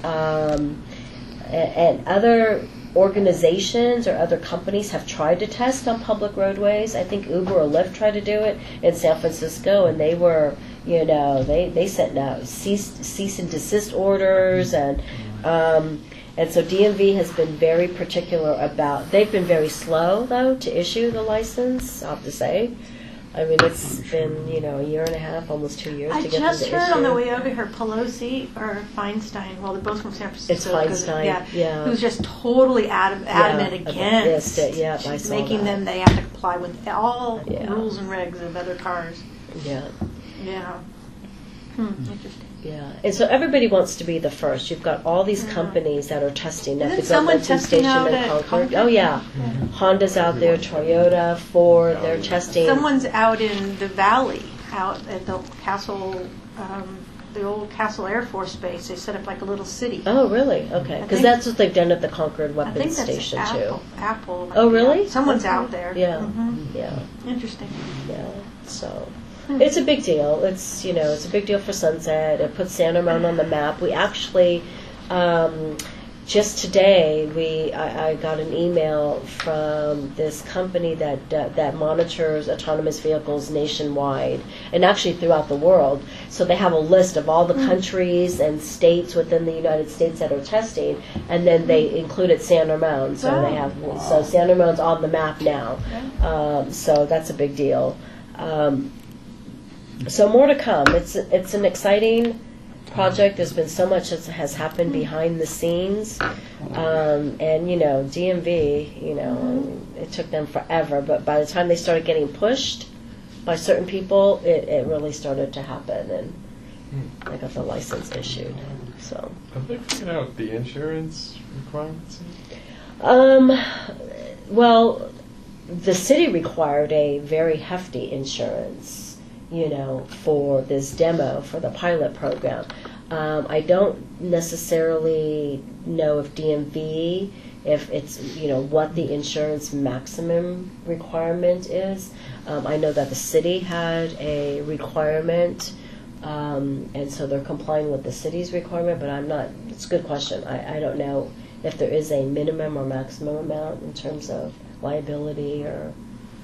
Um, a- and other organizations or other companies have tried to test on public roadways. I think Uber or Lyft tried to do it in San Francisco, and they were, you know, they, they sent out cease, cease and desist orders, and um, and so D M V has been very particular about, they've been very slow, though, to issue the license, I have to say. I mean, it's been, you know, a year and a half, almost two years I to get them just to heard issue. on the way over here, Pelosi or Feinstein, well, they're both from San Francisco. It's 'cause- Feinstein, yeah, yeah. who's just totally adam- adamant Yeah, against against it, yeah, I She's saw making that. them, they have to comply with all Yeah. rules and regs of other cars. Yeah. Yeah. Hmm, interesting. Yeah, and so everybody wants to be the first. You've got all these companies that are testing at Isn't the someone Go-Menton testing station out in at Concord. Concord? Oh yeah, Honda's out there, Toyota, Ford. They're testing. Someone's out in the valley, out at the Castle, um, the old Castle Air Force Base. They set up like a little city. Oh really? Okay, I because think- that's what they've done at the Concord I Weapons think that's Station Apple. too. Apple. Oh, really? Yeah. Someone's Okay. out there. Yeah, Mhm. yeah, Interesting. yeah. So. It's a big deal. It's, you know, it's a big deal for Sunset. It puts Santa Mountain on the map. We actually, um, just today, we I, I got an email from this company that uh, that monitors autonomous vehicles nationwide and actually throughout the world. So they have a list of all the countries and states within the United States that are testing, and then they included Santa Mountain. So they have so Santa Mountain's on the map now. Um, so that's a big deal. Um, So more to come. It's it's an exciting project. There's been so much that has happened behind the scenes. Um, and, you know, D M V, you know, it took them forever. But by the time they started getting pushed by certain people, it, it really started to happen. And they got the license issued. So. Have they figured out the insurance requirements? Um, well, the city required a very hefty insurance, you know, for this demo, for the pilot program. Um, I don't necessarily know if D M V, if it's, you know, what the insurance maximum requirement is. Um, I know that the city had a requirement, um, and so they're complying with the city's requirement, but I'm not, it's a good question. I, I don't know if there is a minimum or maximum amount in terms of liability or...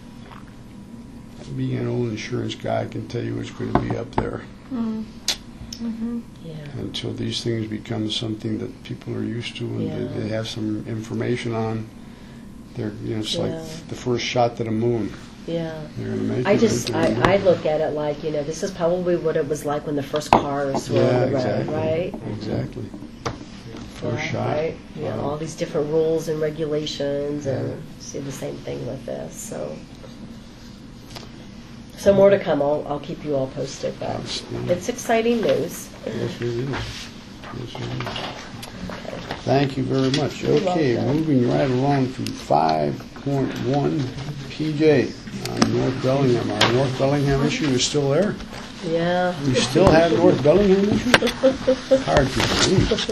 Being an old insurance guy, I can tell you it's going to be up there. Mm. Mm-hmm. Yeah. Until these things become something that people are used to and Yeah. they, they have some information on. They're, you know, it's Yeah. like the first shot to the moon. Yeah. They're going to make I it. just, They're gonna I, I do it. look at it like, you know, this is probably what it was like when the first cars were Yeah, on the road, exactly. right? Exactly. First Yeah, shot. Right? You know, Wow. all these different rules and regulations, and see the same thing with this, so. So more to come, I'll, I'll keep you all posted, but Outstanding. it's exciting news. Yes, it is. Yes, it is. Okay. Thank you very much. You're Okay, welcome. moving right along to five point one, P J on North Bellingham. Our North Bellingham issue is still there? Yeah. We still have North Bellingham issue? Hard to believe. Is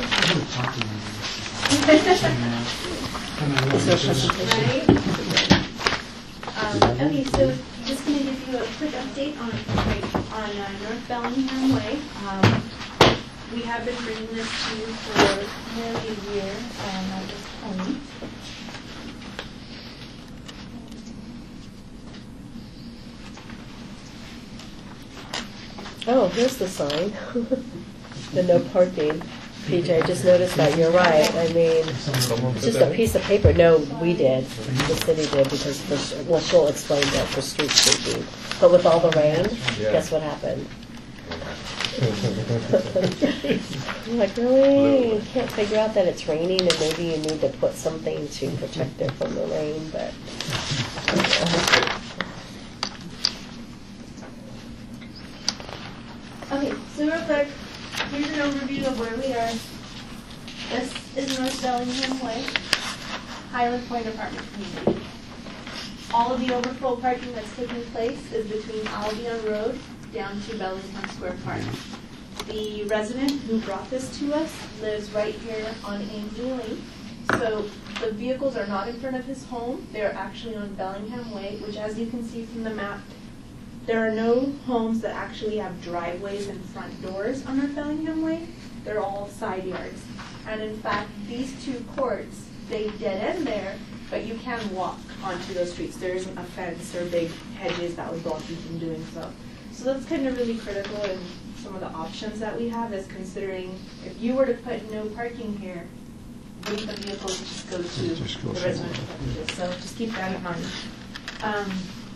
there a presentation? Um, okay, so just going to give you a quick update on on uh, North Bellingham Way. Um, we have been bringing this to you for nearly a year um, at this point. Oh, here's the sign. The no parking. P J, I just noticed that. You're right. I mean, Someone it's put just that a in? piece of paper. No, we did. The city did because, for, well, she'll explain that for street sweeping. But with all the rain, Yeah. guess what happened? I'm like, really? You can't figure out that it's raining and maybe you need to put something to protect it from the rain, but... Okay, so real quick, here's an overview of where we are. This is North Bellingham Way, Highland Point apartment community. All of the overflow parking that's taking place is between Albion Road down to Bellingham Square Park. The resident who brought this to us lives right here on Ainsley Lane. So the vehicles are not in front of his home. They're actually on Bellingham Way, which, as you can see from the map, there are no homes that actually have driveways and front doors on North Bellingham Way. They're all side yards. And in fact, these two courts, they dead end there, but you can walk onto those streets. There isn't a fence or big hedges that would block you from doing so. So that's kind of really critical in some of the options that we have, is considering if you were to put no parking here, wouldn't the vehicles just go to Just go the somewhere. residential properties? So just keep that in mind. Um,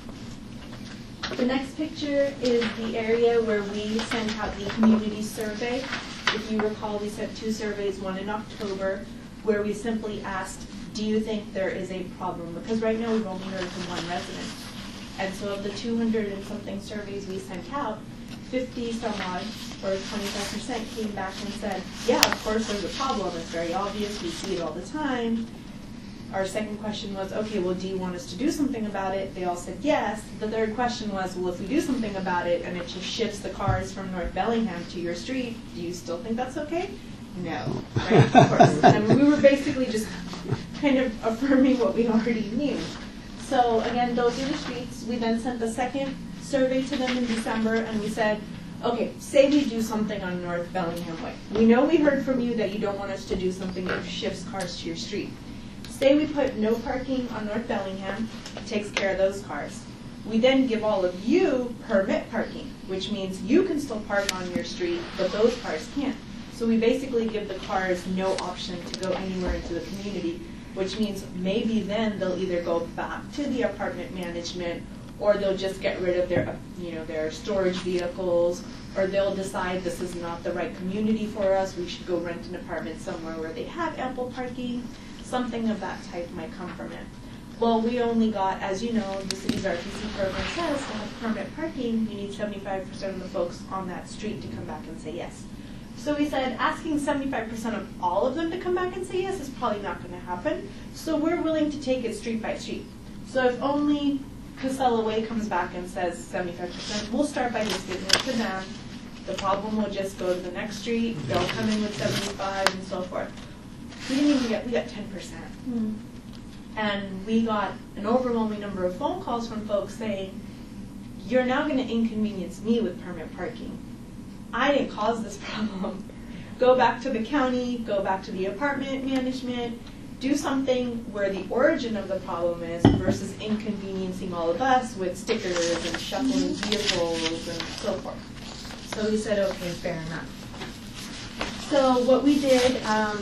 The next picture is the area where we sent out the community survey. If you recall, we sent two surveys, one in October, where we simply asked, do you think there is a problem? Because right now we've only heard from one resident. And so of the two hundred and something surveys we sent out, fifty some odd, or twenty-five percent came back and said, yeah, of course there's a problem. It's very obvious. We see it all the time. Our second question was, okay, well, do you want us to do something about it? They all said yes. The third question was, well, if we do something about it and it just shifts the cars from North Bellingham to your street, do you still think that's okay? No, right, of course. And we were basically just kind of affirming what we already knew. So again, those are the streets. We then sent the second survey to them in December, and we said, okay, say we do something on North Bellingham Way. We know we heard from you that you don't want us to do something that shifts cars to your street. Say we put no parking on North Bellingham, takes care of those cars. We then give all of you permit parking, which means you can still park on your street, but those cars can't. So we basically give the cars no option to go anywhere into the community, which means maybe then they'll either go back to the apartment management or they'll just get rid of their, you know, their storage vehicles, or they'll decide this is not the right community for us, we should go rent an apartment somewhere where they have ample parking. Something of that type might come from it. Well, we only got, as you know, the city's R T C program says to have permanent parking, you need seventy-five percent of the folks on that street to come back and say yes. So we said asking seventy-five percent of all of them to come back and say yes is probably not going to happen. So we're willing to take it street by street. So if only Casella Way comes back and says seventy-five percent, we'll start by just giving it to them. The problem will just go to the next street, they'll come in with seventy-five and so forth. We didn't even get, we got ten percent. Mm. And we got an overwhelming number of phone calls from folks saying, you're now going to inconvenience me with permit parking. I didn't cause this problem. Go back to the county, go back to the apartment management, do something where the origin of the problem is versus inconveniencing all of us with stickers and shuffling vehicles and so forth. So we said, okay, fair enough. So what we did um,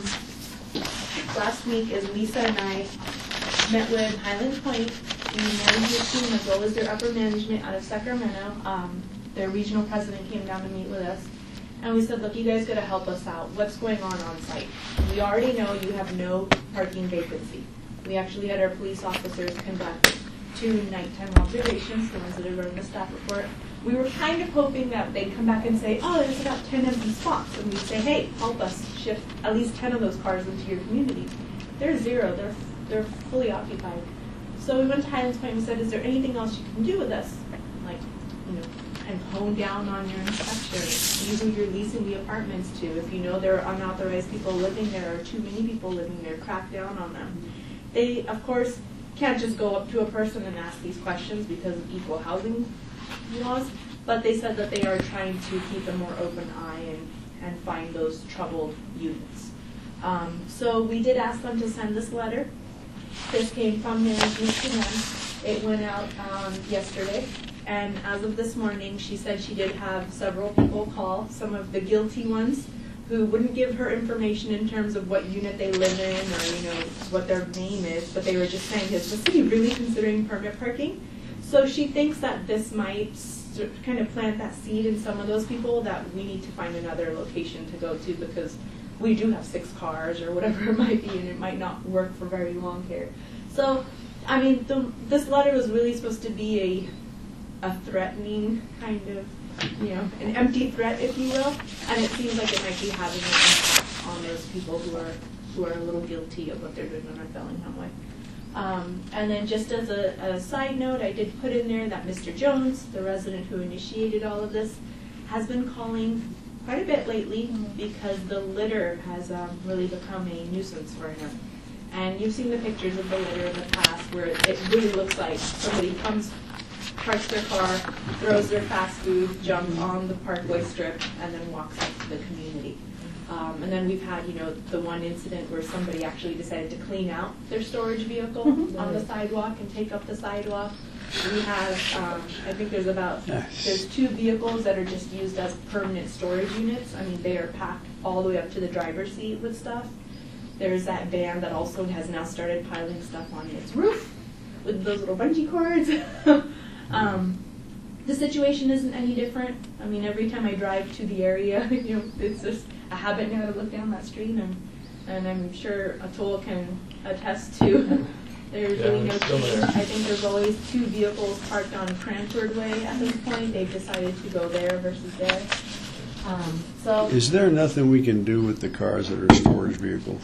last week is Lisa and I met with Highland Point, the management team, as well as their upper management out of Sacramento. Um, their regional president came down to meet with us. And we said, look, you guys got to help us out. What's going on on site? We already know you have no parking vacancy. We actually had our police officers conduct two nighttime observations, the ones that are running the staff report. We were kind of hoping that they'd come back and say, oh, there's about ten empty spots. And we'd say, hey, help us shift at least ten of those cars into your community. They're zero. They're, they're fully occupied. So we went to Highlands Point and we said, is there anything else you can do with us? Like, you know, and hone down on your inspection. See who you're leasing the apartments to. If you know there are unauthorized people living there or too many people living there, crack down on them. They, of course, can't just go up to a person and ask these questions because of equal housing laws, but they said that they are trying to keep a more open eye and, and find those troubled units. Um, so we did ask them to send this letter. This came from management to them. It went out um, yesterday. And as of this morning, she said she did have several people call, some of the guilty ones who wouldn't give her information in terms of what unit they live in or, you know, what their name is, but they were just saying, is the city really considering permit parking? So she thinks that this might kind of plant that seed in some of those people that we need to find another location to go to because we do have six cars or whatever it might be, and it might not work for very long here. So, I mean, the, this letter was really supposed to be a a threatening kind of, you know, an empty threat, if you will, and it seems like it might be having an impact on those people who are who are a little guilty of what they're doing on North Bellingham Way. Um, and then just as a, a side note, I did put in there that Mister Jones, the resident who initiated all of this, has been calling quite a bit lately because the litter has um, really become a nuisance for him. And you've seen the pictures of the litter in the past where it, it really looks like somebody comes, parks their car, throws their fast food, jumps on the parkway strip, and then walks out to the community. Um, and then we've had, you know, the one incident where somebody actually decided to clean out their storage vehicle mm-hmm. on the sidewalk and take up the sidewalk. We have, um, I think there's about, nice. there's two vehicles that are just used as permanent storage units. I mean, they are packed all the way up to the driver's seat with stuff. There's that van that also has now started piling stuff on its roof with those little bungee cords. um, the situation isn't any different. I mean, every time I drive to the area, you know, it's just a habit now to look down that street, and, and I'm sure Atul can attest to there's Yeah, really no it's still change. there. I think there's always two vehicles parked on Cranford Way at this point. They've decided to go there versus there. Um, so, Is there nothing we can do with the cars that are storage vehicles?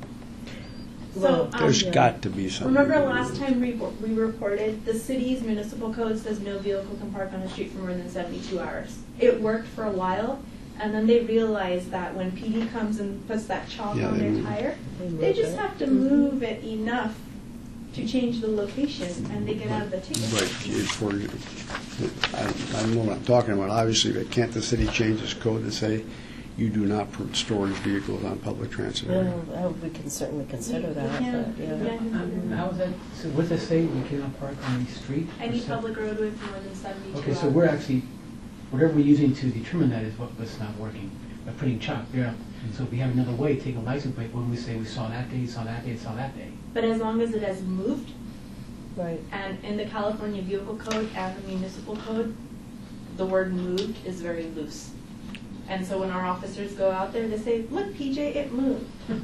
so um, There's got to be something. remember we can last do. time we, we reported the city's municipal code says no vehicle can park on a street for more than seventy-two hours. It worked for a while, and then they realized that when P D comes and puts that chalk Yeah, on they their move. tire, They they move just it. have to move it enough to change the location, and they get out of the ticket. But it's for, I I don't know what I'm talking about, obviously, but can't the city change its code to say you do not put storage vehicles on public transit? Well, uh, we can certainly consider We- we that, can- but, yeah. yeah. Um, How is that, so what does that say, we cannot park on the street? or Any some- public roadway for more than seventy-two hours. Okay, so we're actually, whatever we're using to determine that is what, what's not working. We're putting chalk, yeah. So if we have another way, take a license plate, when we say we saw that day, saw that day, saw that day. But as long as it has moved, Right. And in the California Vehicle Code and the Municipal Code, the word moved is very loose. And so when our officers go out there, they say, look, P J, it moved.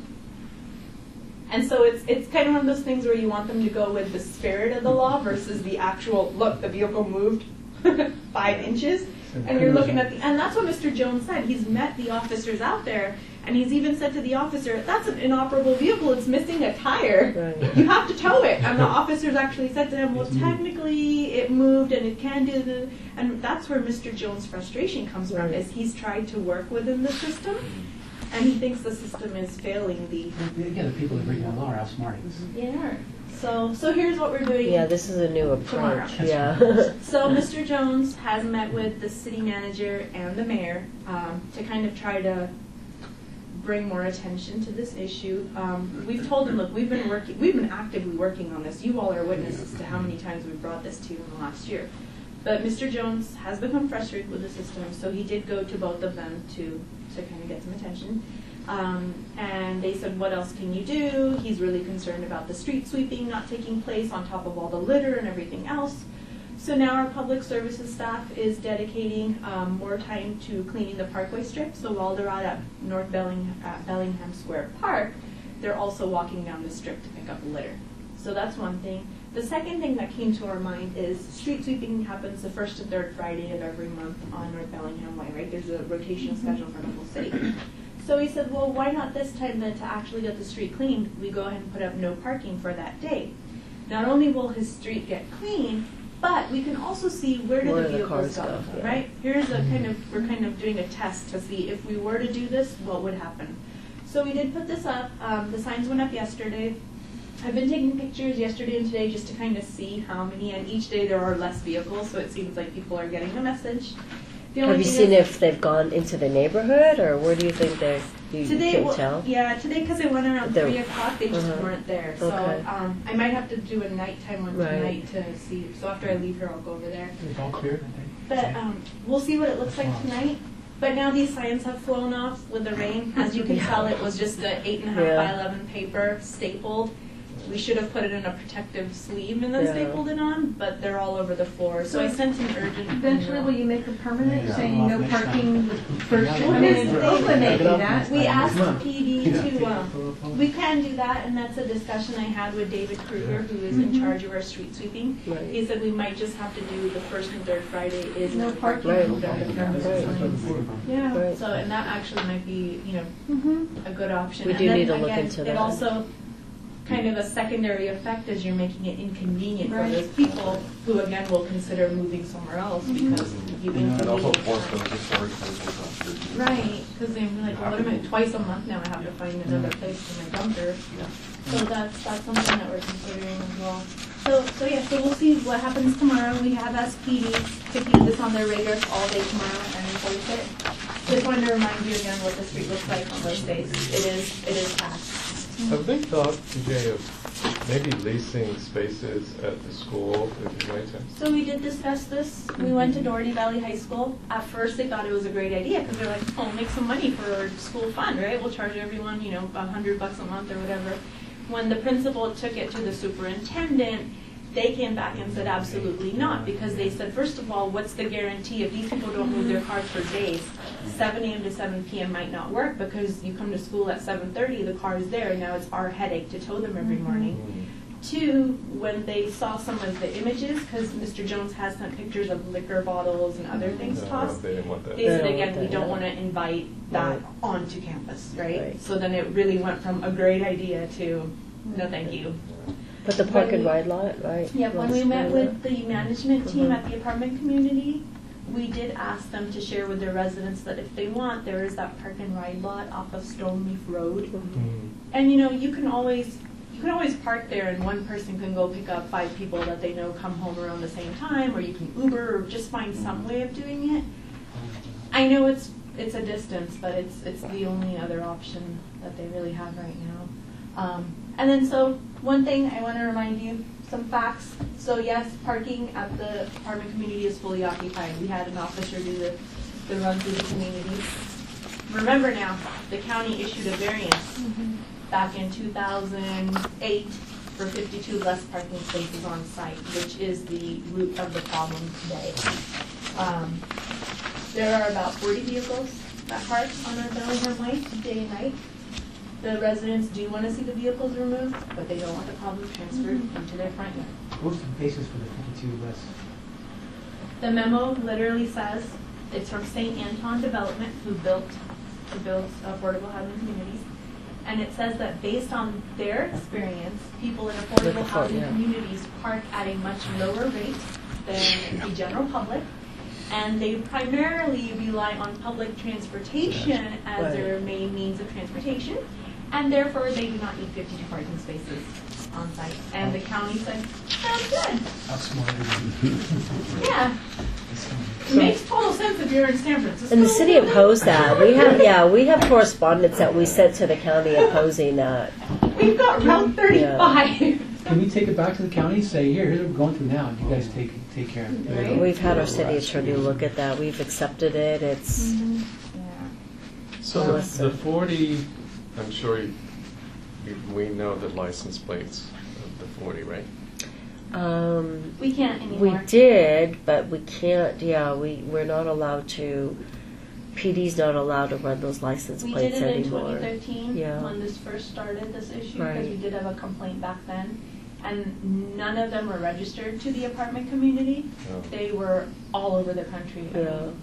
And so it's it's kind of one of those things where you want them to go with the spirit of the law versus the actual, look, the vehicle moved five inches. And you're looking at the, and that's what Mister Jones said. He's met the officers out there, and he's even said to the officer, that's an inoperable vehicle, it's missing a tire. Right. You have to tow it. And the officers actually said to him, well, technically it moved and it can do the, and that's where Mister Jones' frustration comes from, Right. is he's tried to work within the system, and he thinks the system is failing the, Again, the people that break the law are outsmarting. yeah. So, so here's what we're doing. Yeah, this is a new Tomorrow. approach. Yeah. So Mister Jones has met with the city manager and the mayor um, to kind of try to bring more attention to this issue. Um, we've told him, look, we've been working, we've been actively working on this. You all are witnesses to how many times we've brought this to you in the last year. But Mister Jones has become frustrated with the system, so he did go to both of them to to kind of get some attention. Um, and they said, what else can you do? He's really concerned about the street sweeping not taking place on top of all the litter and everything else. So now our public services staff is dedicating um, more time to cleaning the parkway strip. So while they're out at North Bellingham, at Bellingham Square Park, they're also walking down the strip to pick up litter. So that's one thing. The second thing that came to our mind is street sweeping happens the first and third Friday of every month on North Bellingham Way, right? There's a rotational schedule for the whole city. So he said, well, why not this time then to actually get the street cleaned, we go ahead and put up no parking for that day. Not only will his street get cleaned, but we can also see where do Where the the vehicles cars go, go, yeah. right? Here's a kind of, we're kind of doing a test to see if we were to do this, what would happen. So we did put this up. Um, the signs went up yesterday. I've been taking pictures yesterday and today just to kind of see how many, and each day there are less vehicles, so it seems like people are getting the message. The only Have you thing seen is- if they've gone into the neighborhood, or where do you think they? You Today, can well, tell. yeah, today because it went around They're- three o'clock, they just uh-huh. weren't there. So Okay. um, I might have to do a nighttime one Right. tonight to see. So after I leave here, I'll go over there. It's all clear, I think. But um, we'll see what it looks like tonight. But now these signs have flown off with the rain. As you can tell, it was just an eight and a half Yeah. by eleven paper stapled. We should have put it in a protective sleeve and then Yeah. stapled it on, but they're all over the floor. So I sent an urgent. Eventually, will you make it permanent, Yeah. saying no parking the first? Yeah. I mean, Oakland may do that. We asked P D to, um, we can do that, and that's a discussion I had with David Kruger, who is in charge of our street sweeping. Right. He said we might just have to do the first and third Friday is No parking. Right. moved under the premises Right. signs. Yeah, Right. so, and that actually might be, you know, Mhm. a good option. We And do then need to look again, into It that. also, kind of a secondary effect is you're making it inconvenient for Right. those people who again will consider moving somewhere else because you And also inconvenience force them. them to storage places on street. Right, because they're like, well, what am I, twice a month now I have to find another place for my dumper. So that's, that's something that we're considering as well. So, so yeah, so we'll see what happens tomorrow. We have S P D to keep this on their radar all day tomorrow and enforce it. Just wanted to remind you again what the street looks like on those days. It is, it is packed. Have they thought, P J, of maybe leasing spaces at the school if you might have? So we did discuss this. We went to Doherty Valley High School. At first, they thought it was a great idea because they're like, "Oh, make some money for our school fund, right? We'll charge everyone, you know, a hundred bucks a month or whatever." When the principal took it to the superintendent, they came back and said, "Absolutely not," because they said, first of all, what's the guarantee if these people don't move their cars for days? seven a.m. to seven p.m. might not work because you come to school at seven thirty, the car is there, and now it's our headache to tow them every morning. Two, when they saw some of the images, because Mister Jones has sent pictures of liquor bottles and other things No, tossed, they didn't want that. they said, They don't again, want we that, don't yeah. want to invite that Right. onto campus, right? Right. So then it really went from a great idea to, no thank you. But the park When and we- ride lot, right? Yeah, when we Lots met of with the management team Mhm. at the apartment community, we did ask them to share with their residents that if they want, there is that park and ride lot off of Stoneleaf Road. Hmm. And you know, you can always you can always park there and one person can go pick up five people that they know come home around the same time, or you can Uber or just find some way of doing it. I know it's it's a distance, but it's it's the only other option that they really have right now. Um, and then so one thing I want to remind you, some facts. So yes, parking at the apartment community is fully occupied. We had an officer do the, the run through the community. Remember now, the county issued a variance back in two thousand eight for fifty-two less parking spaces on site, which is the root of the problem today. Um, There are about forty vehicles that park on our Bellingham Way day and night. The residents do want to see the vehicles removed, but they don't want the problem transferred into their front yard. What's the basis for the fifty-two less? The memo literally says, it's from Saint Anton Development, who built, who builds affordable housing communities. And it says that based on their experience, people in affordable With the- housing yeah. communities park at a much lower rate than the general public. And they primarily rely on public transportation as Right. their main means of transportation. And therefore, they do not need fifty-two parking spaces on site. And the county said, sounds good. How smart is Yeah. It makes total sense if you're in San Francisco. And the city opposed that. We have, yeah, we have correspondence that we sent to the county opposing that. We've got Route thirty-five. Can we take it back to the county and say, here, here's what we're going through now, and you guys take take care of it? Right. We've had our city attorney look at that. We've accepted it. It's, Yeah. So the, Melissa. the forty, I'm sure you, you- we know the license plates of the forty, right? um, We can't we anymore. did, but we can't, yeah, we, we're not allowed to, P D's not allowed to run those license We did plates it in anymore. twenty thirteen, Yeah. when this first started, this issue, because Right. we did have a complaint back then. And none of them were registered to the apartment community. No. They were all over the country. I Yeah. mean,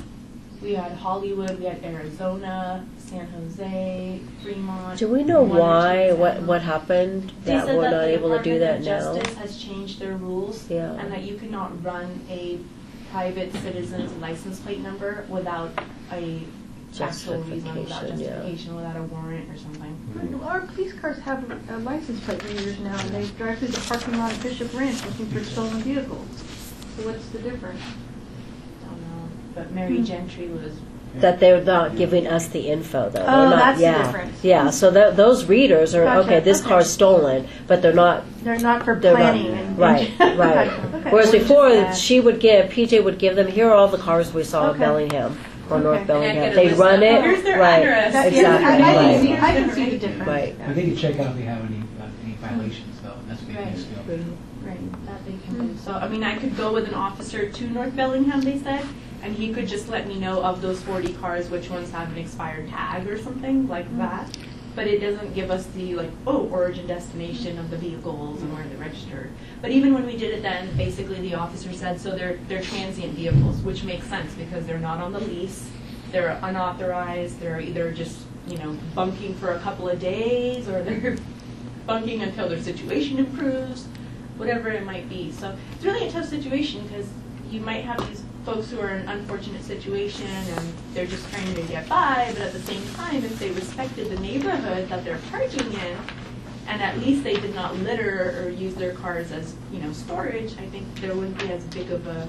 we had Hollywood, we had Arizona, San Jose, Fremont. Do we know one or two why, in what, San what Jose. happened, They that said we're that not the able to do that Department now? of Justice has changed their rules, Yeah. and that you cannot run a private citizen's license plate number without a actual reason, without Justification, yeah. justification, without a warrant or something. Our police cars have uh, license plate readers now, and they drive through the parking lot of Bishop Ranch looking for stolen vehicles. So what's the difference? Don't know, but Mary Gentry was. That they're not giving us the info, though. They're Oh, not, that's the yeah. difference. Yeah, so tho- those readers are, Gotcha, okay, this okay. car's stolen, but they're not, They're not for they're not, planning and. right, right. Okay. Whereas Which is before, bad. she would give, P J would give them, here are all the cars we saw in Okay. Bellingham, or Okay. North And Bellingham. get a They'd list run of, it, "Here's their right, address." That- yeah, exactly, I, I can see, right. I can see the difference. Right. But they can check out if they have any, uh, any violations, though, and that's what they Right. can still. Right, that they can do. So, I mean, I could go with an officer to North Bellingham, they said, and he could just let me know of those forty cars, which ones have an expired tag or something like that. But it doesn't give us the, like, oh, origin destination of the vehicles and where they're registered. But even when we did it then, basically the officer said, so they're, they're transient vehicles, which makes sense because they're not on the lease, they're unauthorized, they're either just, you know, bunking for a couple of days, or they're bunking until their situation improves, whatever it might be. So it's really a tough situation because you might have these folks who are in an unfortunate situation and they're just trying to get by, but at the same time, if they respected the neighborhood that they're parking in, and at least they did not litter or use their cars as, you know, storage, I think there wouldn't be as big of a,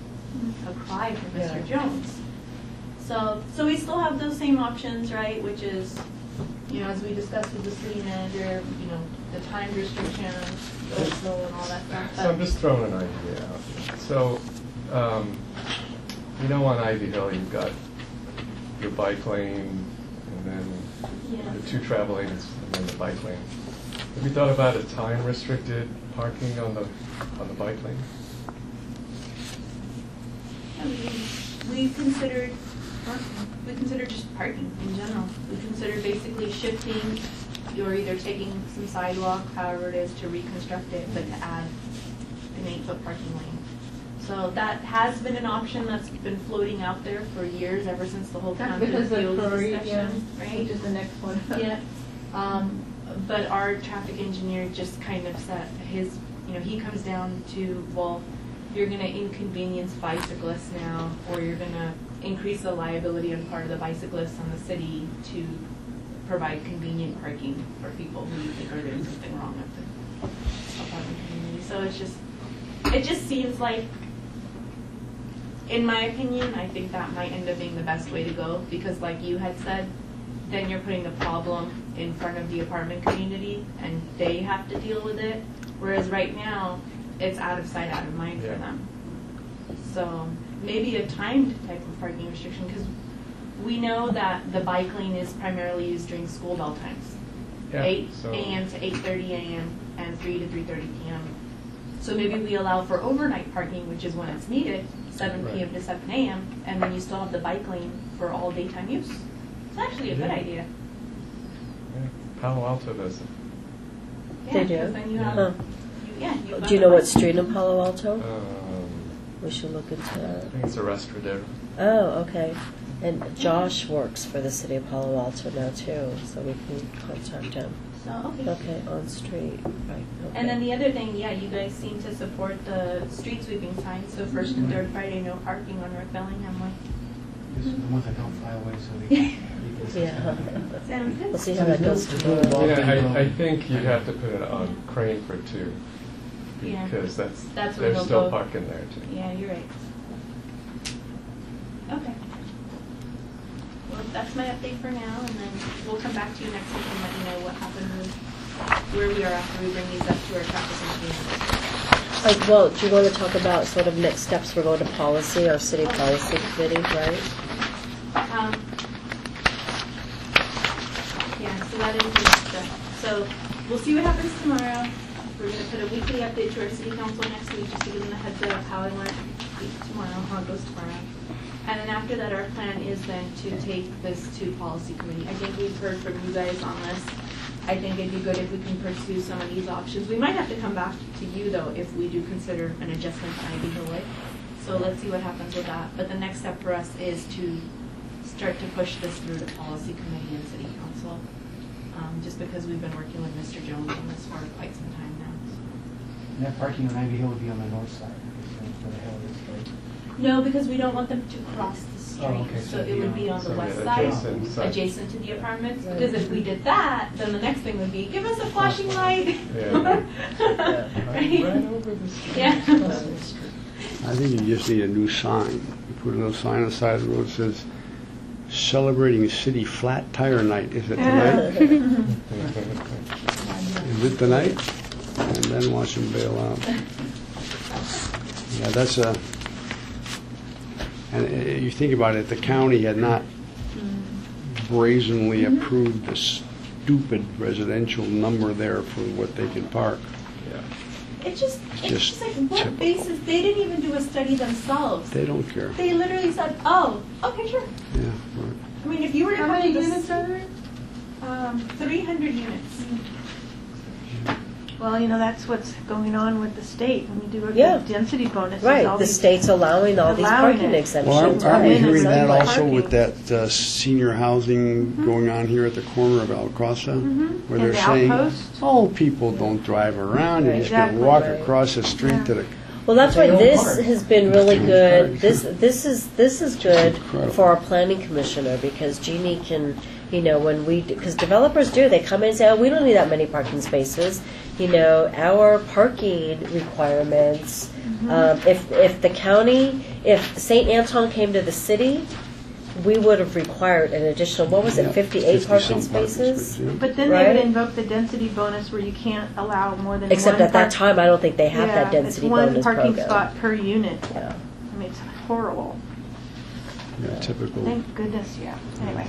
a cry for Mister Yeah. Jones. So, so we still have those same options, right, which is, you know, as we discussed with the city manager, you know, the time restrictions, also, and all that stuff. So I'm But- just throwing an idea out there. So, um, you know, on Ivy Hill, you've got your bike lane, and then Yeah. the two travel lanes, and then the bike lane. Have you thought about a time-restricted parking on the, on the bike lane? I mean, we considered, we considered just parking in general. We considered basically shifting, or either taking some sidewalk, however it is, to reconstruct it, but to add an eight-foot parking lane. So that has been an option that's been floating out there for years, ever since the whole That's Camden because of Fields Prairie, yeah, discussion, right? which is the next one. Yeah, um, but our traffic engineer just kind of set his, you know, he comes down to, well, you're gonna inconvenience bicyclists now, or you're gonna increase the liability on part of the bicyclists on the city to provide convenient parking for people who you think are doing something wrong with the apartment community. So it's just, it just seems like, in my opinion, I think that might end up being the best way to go, because like you had said, then you're putting the problem in front of the apartment community, and they have to deal with it, whereas right now, it's out of sight, out of mind for Yeah. them. So maybe a timed type of parking restriction, because we know that the bike lane is primarily used during school bell times. Yeah, eight so- a.m. to eight thirty a.m. and three to three thirty p.m. So maybe we allow for overnight parking, which is when it's needed, seven p.m. to seven a.m., and then you still have the bike lane for all daytime use. It's actually a good Yeah. idea. Yeah, Palo Alto does it. Yeah, They do? 'cause then you have, Huh. you, yeah, you've got Do you the know what bike- street in Palo Alto? Um, We should look into I that. think it's a Restradero. Oh, okay. And Josh works for the city of Palo Alto now too, so we can contact him. So, okay. Okay, on street, right. Okay. And then the other thing, yeah, you guys seem to support the street sweeping signs, so first and third Friday, no parking on North Bellingham Way. This is the ones that don't fly away, so they can. Yeah. Sounds We'll good. see how that goes tomorrow. Yeah, I, I think you'd have to put it on Craneford too, Yeah. because that's, That's where there's they'll still go. parking there too. Yeah, you're right. Okay. Well, that's my update for now, and then we'll come back to you next week and let you know what happened with where we are after we bring these up to our traffic engineer. Uh, well, do you want to talk about sort of next steps for going to policy, our city policy committee, right? Um, yeah, so that is the next step. So we'll see what happens tomorrow. We're going to put a weekly update to our city council next week, just to give them a heads up of how I want it tomorrow, how it goes tomorrow. And then after that, our plan is then to take this to policy committee. I think we've heard from you guys on this. I think it'd be good if we can pursue some of these options. We might have to come back to you, though, if we do consider an adjustment to Ivy Hill Way. So let's see what happens with that. But the next step for us is to start to push this through to policy committee and city council, um, just because we've been working with Mister Jones on this for quite some time now. And that parking on Ivy Hill would be on the north side, where the hell is, right? No, because we don't want them to cross the street. Oh, okay, So so it would be on the So, west yeah, side, adjacent side. adjacent to the apartments. Because if we did that, then the next thing would be, give us a flashing light. Yeah. Yeah. Right right over the street. Yeah. I think you just need a new sign. You put a little sign on the side of the road that says, celebrating city flat tire night. Is it tonight? Is it tonight? And then watch them bail out. Yeah, that's a, and uh, you think about it, the county had not brazenly approved the stupid residential number there for what they can park. It just, it's Just just like, what typical. basis? They didn't even do a study themselves. They don't care. They literally said, oh, okay, sure. Yeah, right. I mean, if you were to How come many to this- units are there? Um, three hundred units. Well, you know, that's what's going on with the state when you do a Yeah. density bonus. Right, all the these- state's allowing all these Allowing parking it. exemptions. Well, aren't right, aren't we in and hearing that some also with parking. that uh, senior housing going on here at the corner of Alcrossa? Where And they're the saying, outposts? oh, people don't drive around, you Right. just gotta Exactly. walk Right. across the street to the, Well, that's why They don't this park. has been really They don't good. park. This this is this is good Incredible. for our planning commissioner because Jeannie can, you know, when we because developers do they come in and say, oh, we don't need that many parking spaces. You know, our parking requirements. Um, if if the county, if Saint Anton came to the city, we would have required an additional. What was Yeah, it? Fifty-eight parking fifty-some parking spaces. spaces, yeah. But then they Right. would invoke the density bonus where you can't allow more than Except one at that park- time, I don't think they have that Yeah, density it's one bonus parking program. spot per unit. Yeah. I mean, it's horrible. Yeah, typical. Thank goodness, yeah. Anyway.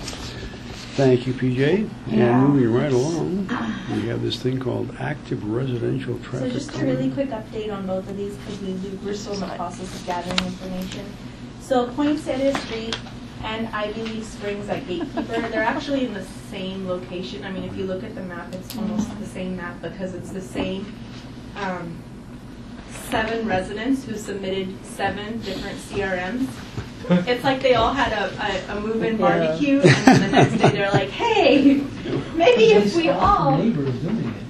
Thank you, P J. Yeah. And moving right along, we have this thing called active residential So traffic. just a really quick update on both of these because we, we- we're still in the process of gathering information. So Poinsettia Street and Ivy Leaf Springs at Gatekeeper, they're actually in the same location. I mean, if you look at the map, it's almost the same map because it's the same um, seven residents who submitted seven different C R Ms. It's like they all had a, a, a move-in Yeah. barbecue, and then the next day they're like, hey, maybe if we all... Neighbors doing it.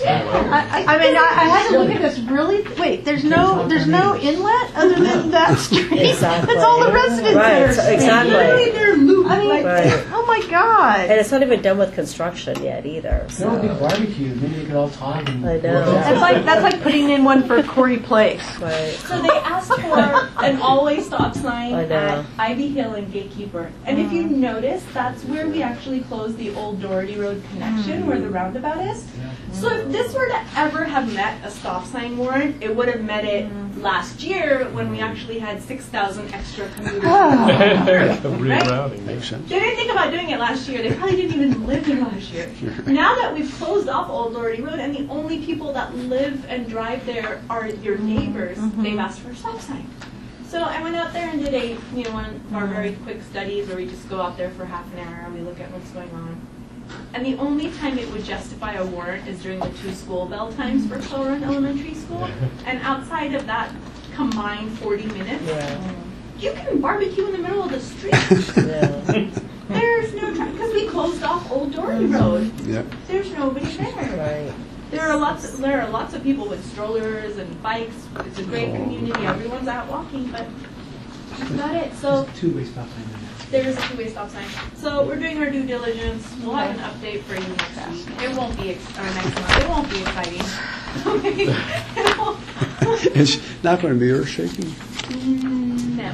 I, I I mean, I, I had to look at this really, wait, there's no, there's no inlet other than that street? Exactly. That's all the residents Right, that are so staying. exactly. Literally, they're looped. I mean, Right. oh my God. And it's not even done with construction yet either. There would be So. barbecue, maybe they could all talk and. I know. work it out. That's like, that's like putting in one for Corey Place. Right. So they asked for an all-way stop sign I know. at Ivy Hill and Gatekeeper. And if you notice, that's where we actually closed the old Doherty Road connection, where the roundabout is. So if this were to ever have met a stop sign warrant, it would have met it last year when we actually had six thousand extra commuters. Rerouting. Makes sense. They didn't think about doing it last year. They probably didn't even live here last year. Now that we've closed off Old Doherty Road and the only people that live and drive there are your neighbors, they've asked for a stop sign. So I went out there and did a, you know, one of our very quick studies where we just go out there for half an hour and we look at what's going on. And the only time it would justify a warrant is during the two school bell times for Coe Run Elementary School. And outside of that combined forty minutes, Yeah. you can barbecue in the middle of the street. Yeah. There's no traffic because we closed off Old Doherty Road. Yep. There's nobody there. Right. There are lots. There are lots of people with strollers and bikes. It's a great community. Everyone's out walking, but that's about it. So There's a two-way stop sign there. there is a two-way stop sign. So we're doing our due diligence. We'll have an update for you next week. It won't be ex- or next month. It won't be exciting. Okay. It won't- It's not going to be earth-shaking? Mm, No.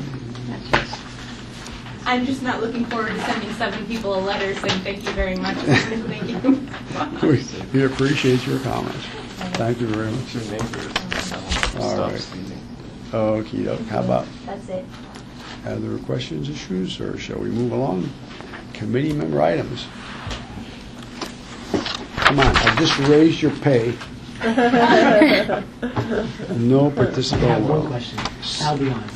I'm just not looking forward to sending seven people a letter saying thank you very much. Thank you. We we appreciate your comments. Thank you very much. Your neighbors. All Stop right. speeding. Okey doke. How about That's it. other questions, issues, or shall we move along? Committee member items. Come on, I just raised your pay. No I have participant. one question. Albion. Uh,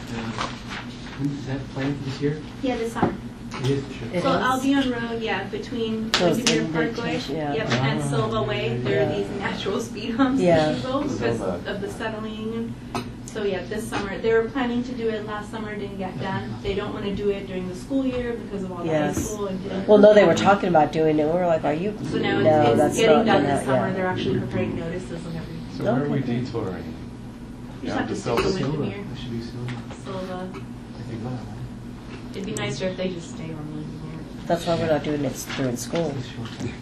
Is that planned for this year? Yeah, this summer. It is for sure. It So is? Albion Road, yeah, between So it's Windermere in Parkway, Dayton, yeah. yep, and Silva Way, there are Yeah. these natural speed humps Yeah. that you go because Silva. of the settling. So yeah, this summer, they were planning to do it last summer, didn't get done. They don't want to do it during the school year because of all the high Yes. school and didn't. Well, no, they were talking about doing it. We were like, "Are you?" So now no, it's, that's it's getting not done gonna- this summer. yeah. They're actually preparing notices and everything. So where are we Okay. detouring? You just Down have to to stick to Silva. Silva. Windermere, That should be Silva. Silva. I think about it. It'd be nicer if they just stay on Windermere. That's why we're not doing it during school. It's short.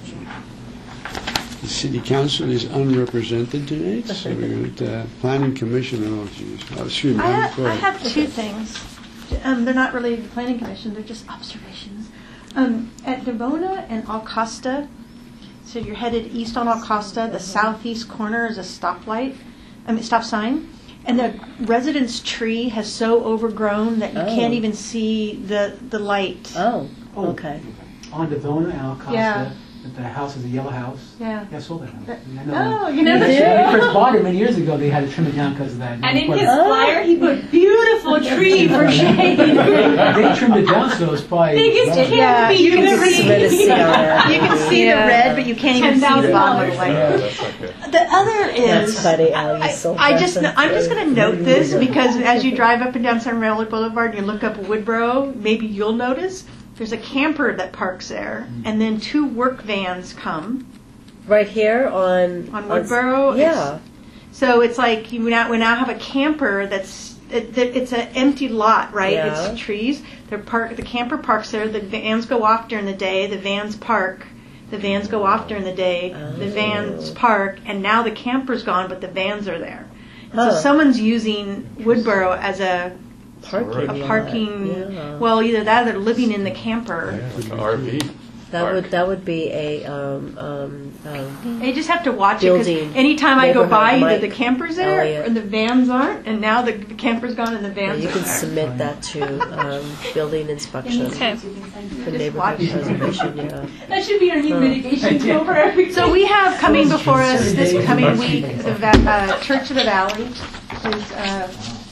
The city council is unrepresented tonight, so we're going to, planning commission, oh geez, oh, excuse me. I have, Go I ahead. have two things. Um, they're not related to planning commission, they're just observations. Um, at Devona and Alcosta, so you're headed east on Alcosta, the southeast corner is a stoplight, I mean, stop sign. And the residence tree has so overgrown that you Oh. can't even see the, the light. Oh, Oh. okay. On Devona and Alcosta, Yeah. the house is a yellow house. Yeah. Yeah, I saw that house. That- I know Oh, that. you know You that? did? When we first bought it many years ago, they had to trim it down because of that. And in his Oh. flyer, he put beautiful tree for shade. They trimmed it down, so it's probably. Biggest well, Yeah, canopy you you've can ever see- Submit a seen. C R F. You can see Yeah. the red, but you can't even see the ten thousand bottom of the dollars. Yeah, light. that's okay. The other is, That's funny, Al, you I, sold I that. just, That's I'm just great. going to note this because as you drive up and down Sun Railroad Boulevard and you look up Woodborough, maybe you'll notice there's a camper that parks there, and then two work vans come. Right here on On Woodborough? Yeah. So it's like you now we now have a camper that's it, it, it's an empty lot, right? Yeah. It's trees. They're park. The camper parks there. The vans go off during the day. The vans park. The vans go off during the day. The Oh. vans park, and now the camper's gone, but the vans are there. And Huh. So someone's using Woodborough as a Parking. a lot. parking. Yeah. Well, either that or they're living in the camper. Yeah, like an R V. That park. would that would be a um um um. You just have to watch it because Building. anytime I go by, either Neighborhood the Mike camper's there Elliott. or the vans aren't, and now the, the camper's gone and the Yeah, vans you are can there. submit that to um, building inspection Okay. for Just neighborhood watch it. preservation. Yeah. That should be our new Huh. mitigation tool for everything. So we have coming before us this Days coming of week, mercy. the va- uh, Church of the Valley is, uh,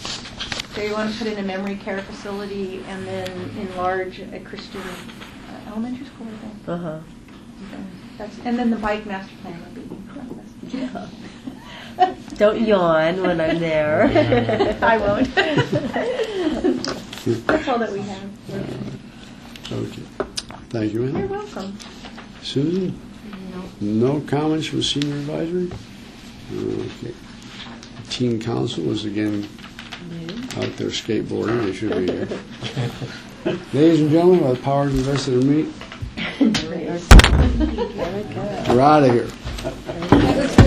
they want to put in a memory care facility and then enlarge a Christian uh, elementary school, I think. Uh huh. So that's, and then the bike master plan will be. Yeah. Don't yawn when I'm there. I won't. That's all that we have. Okay. Thank you, You're Ann. welcome. Susan? No comments from senior advisory? Okay. Teen council is again out there skateboarding. They should be here. Ladies and gentlemen, by the powers invested in me, we're out of here.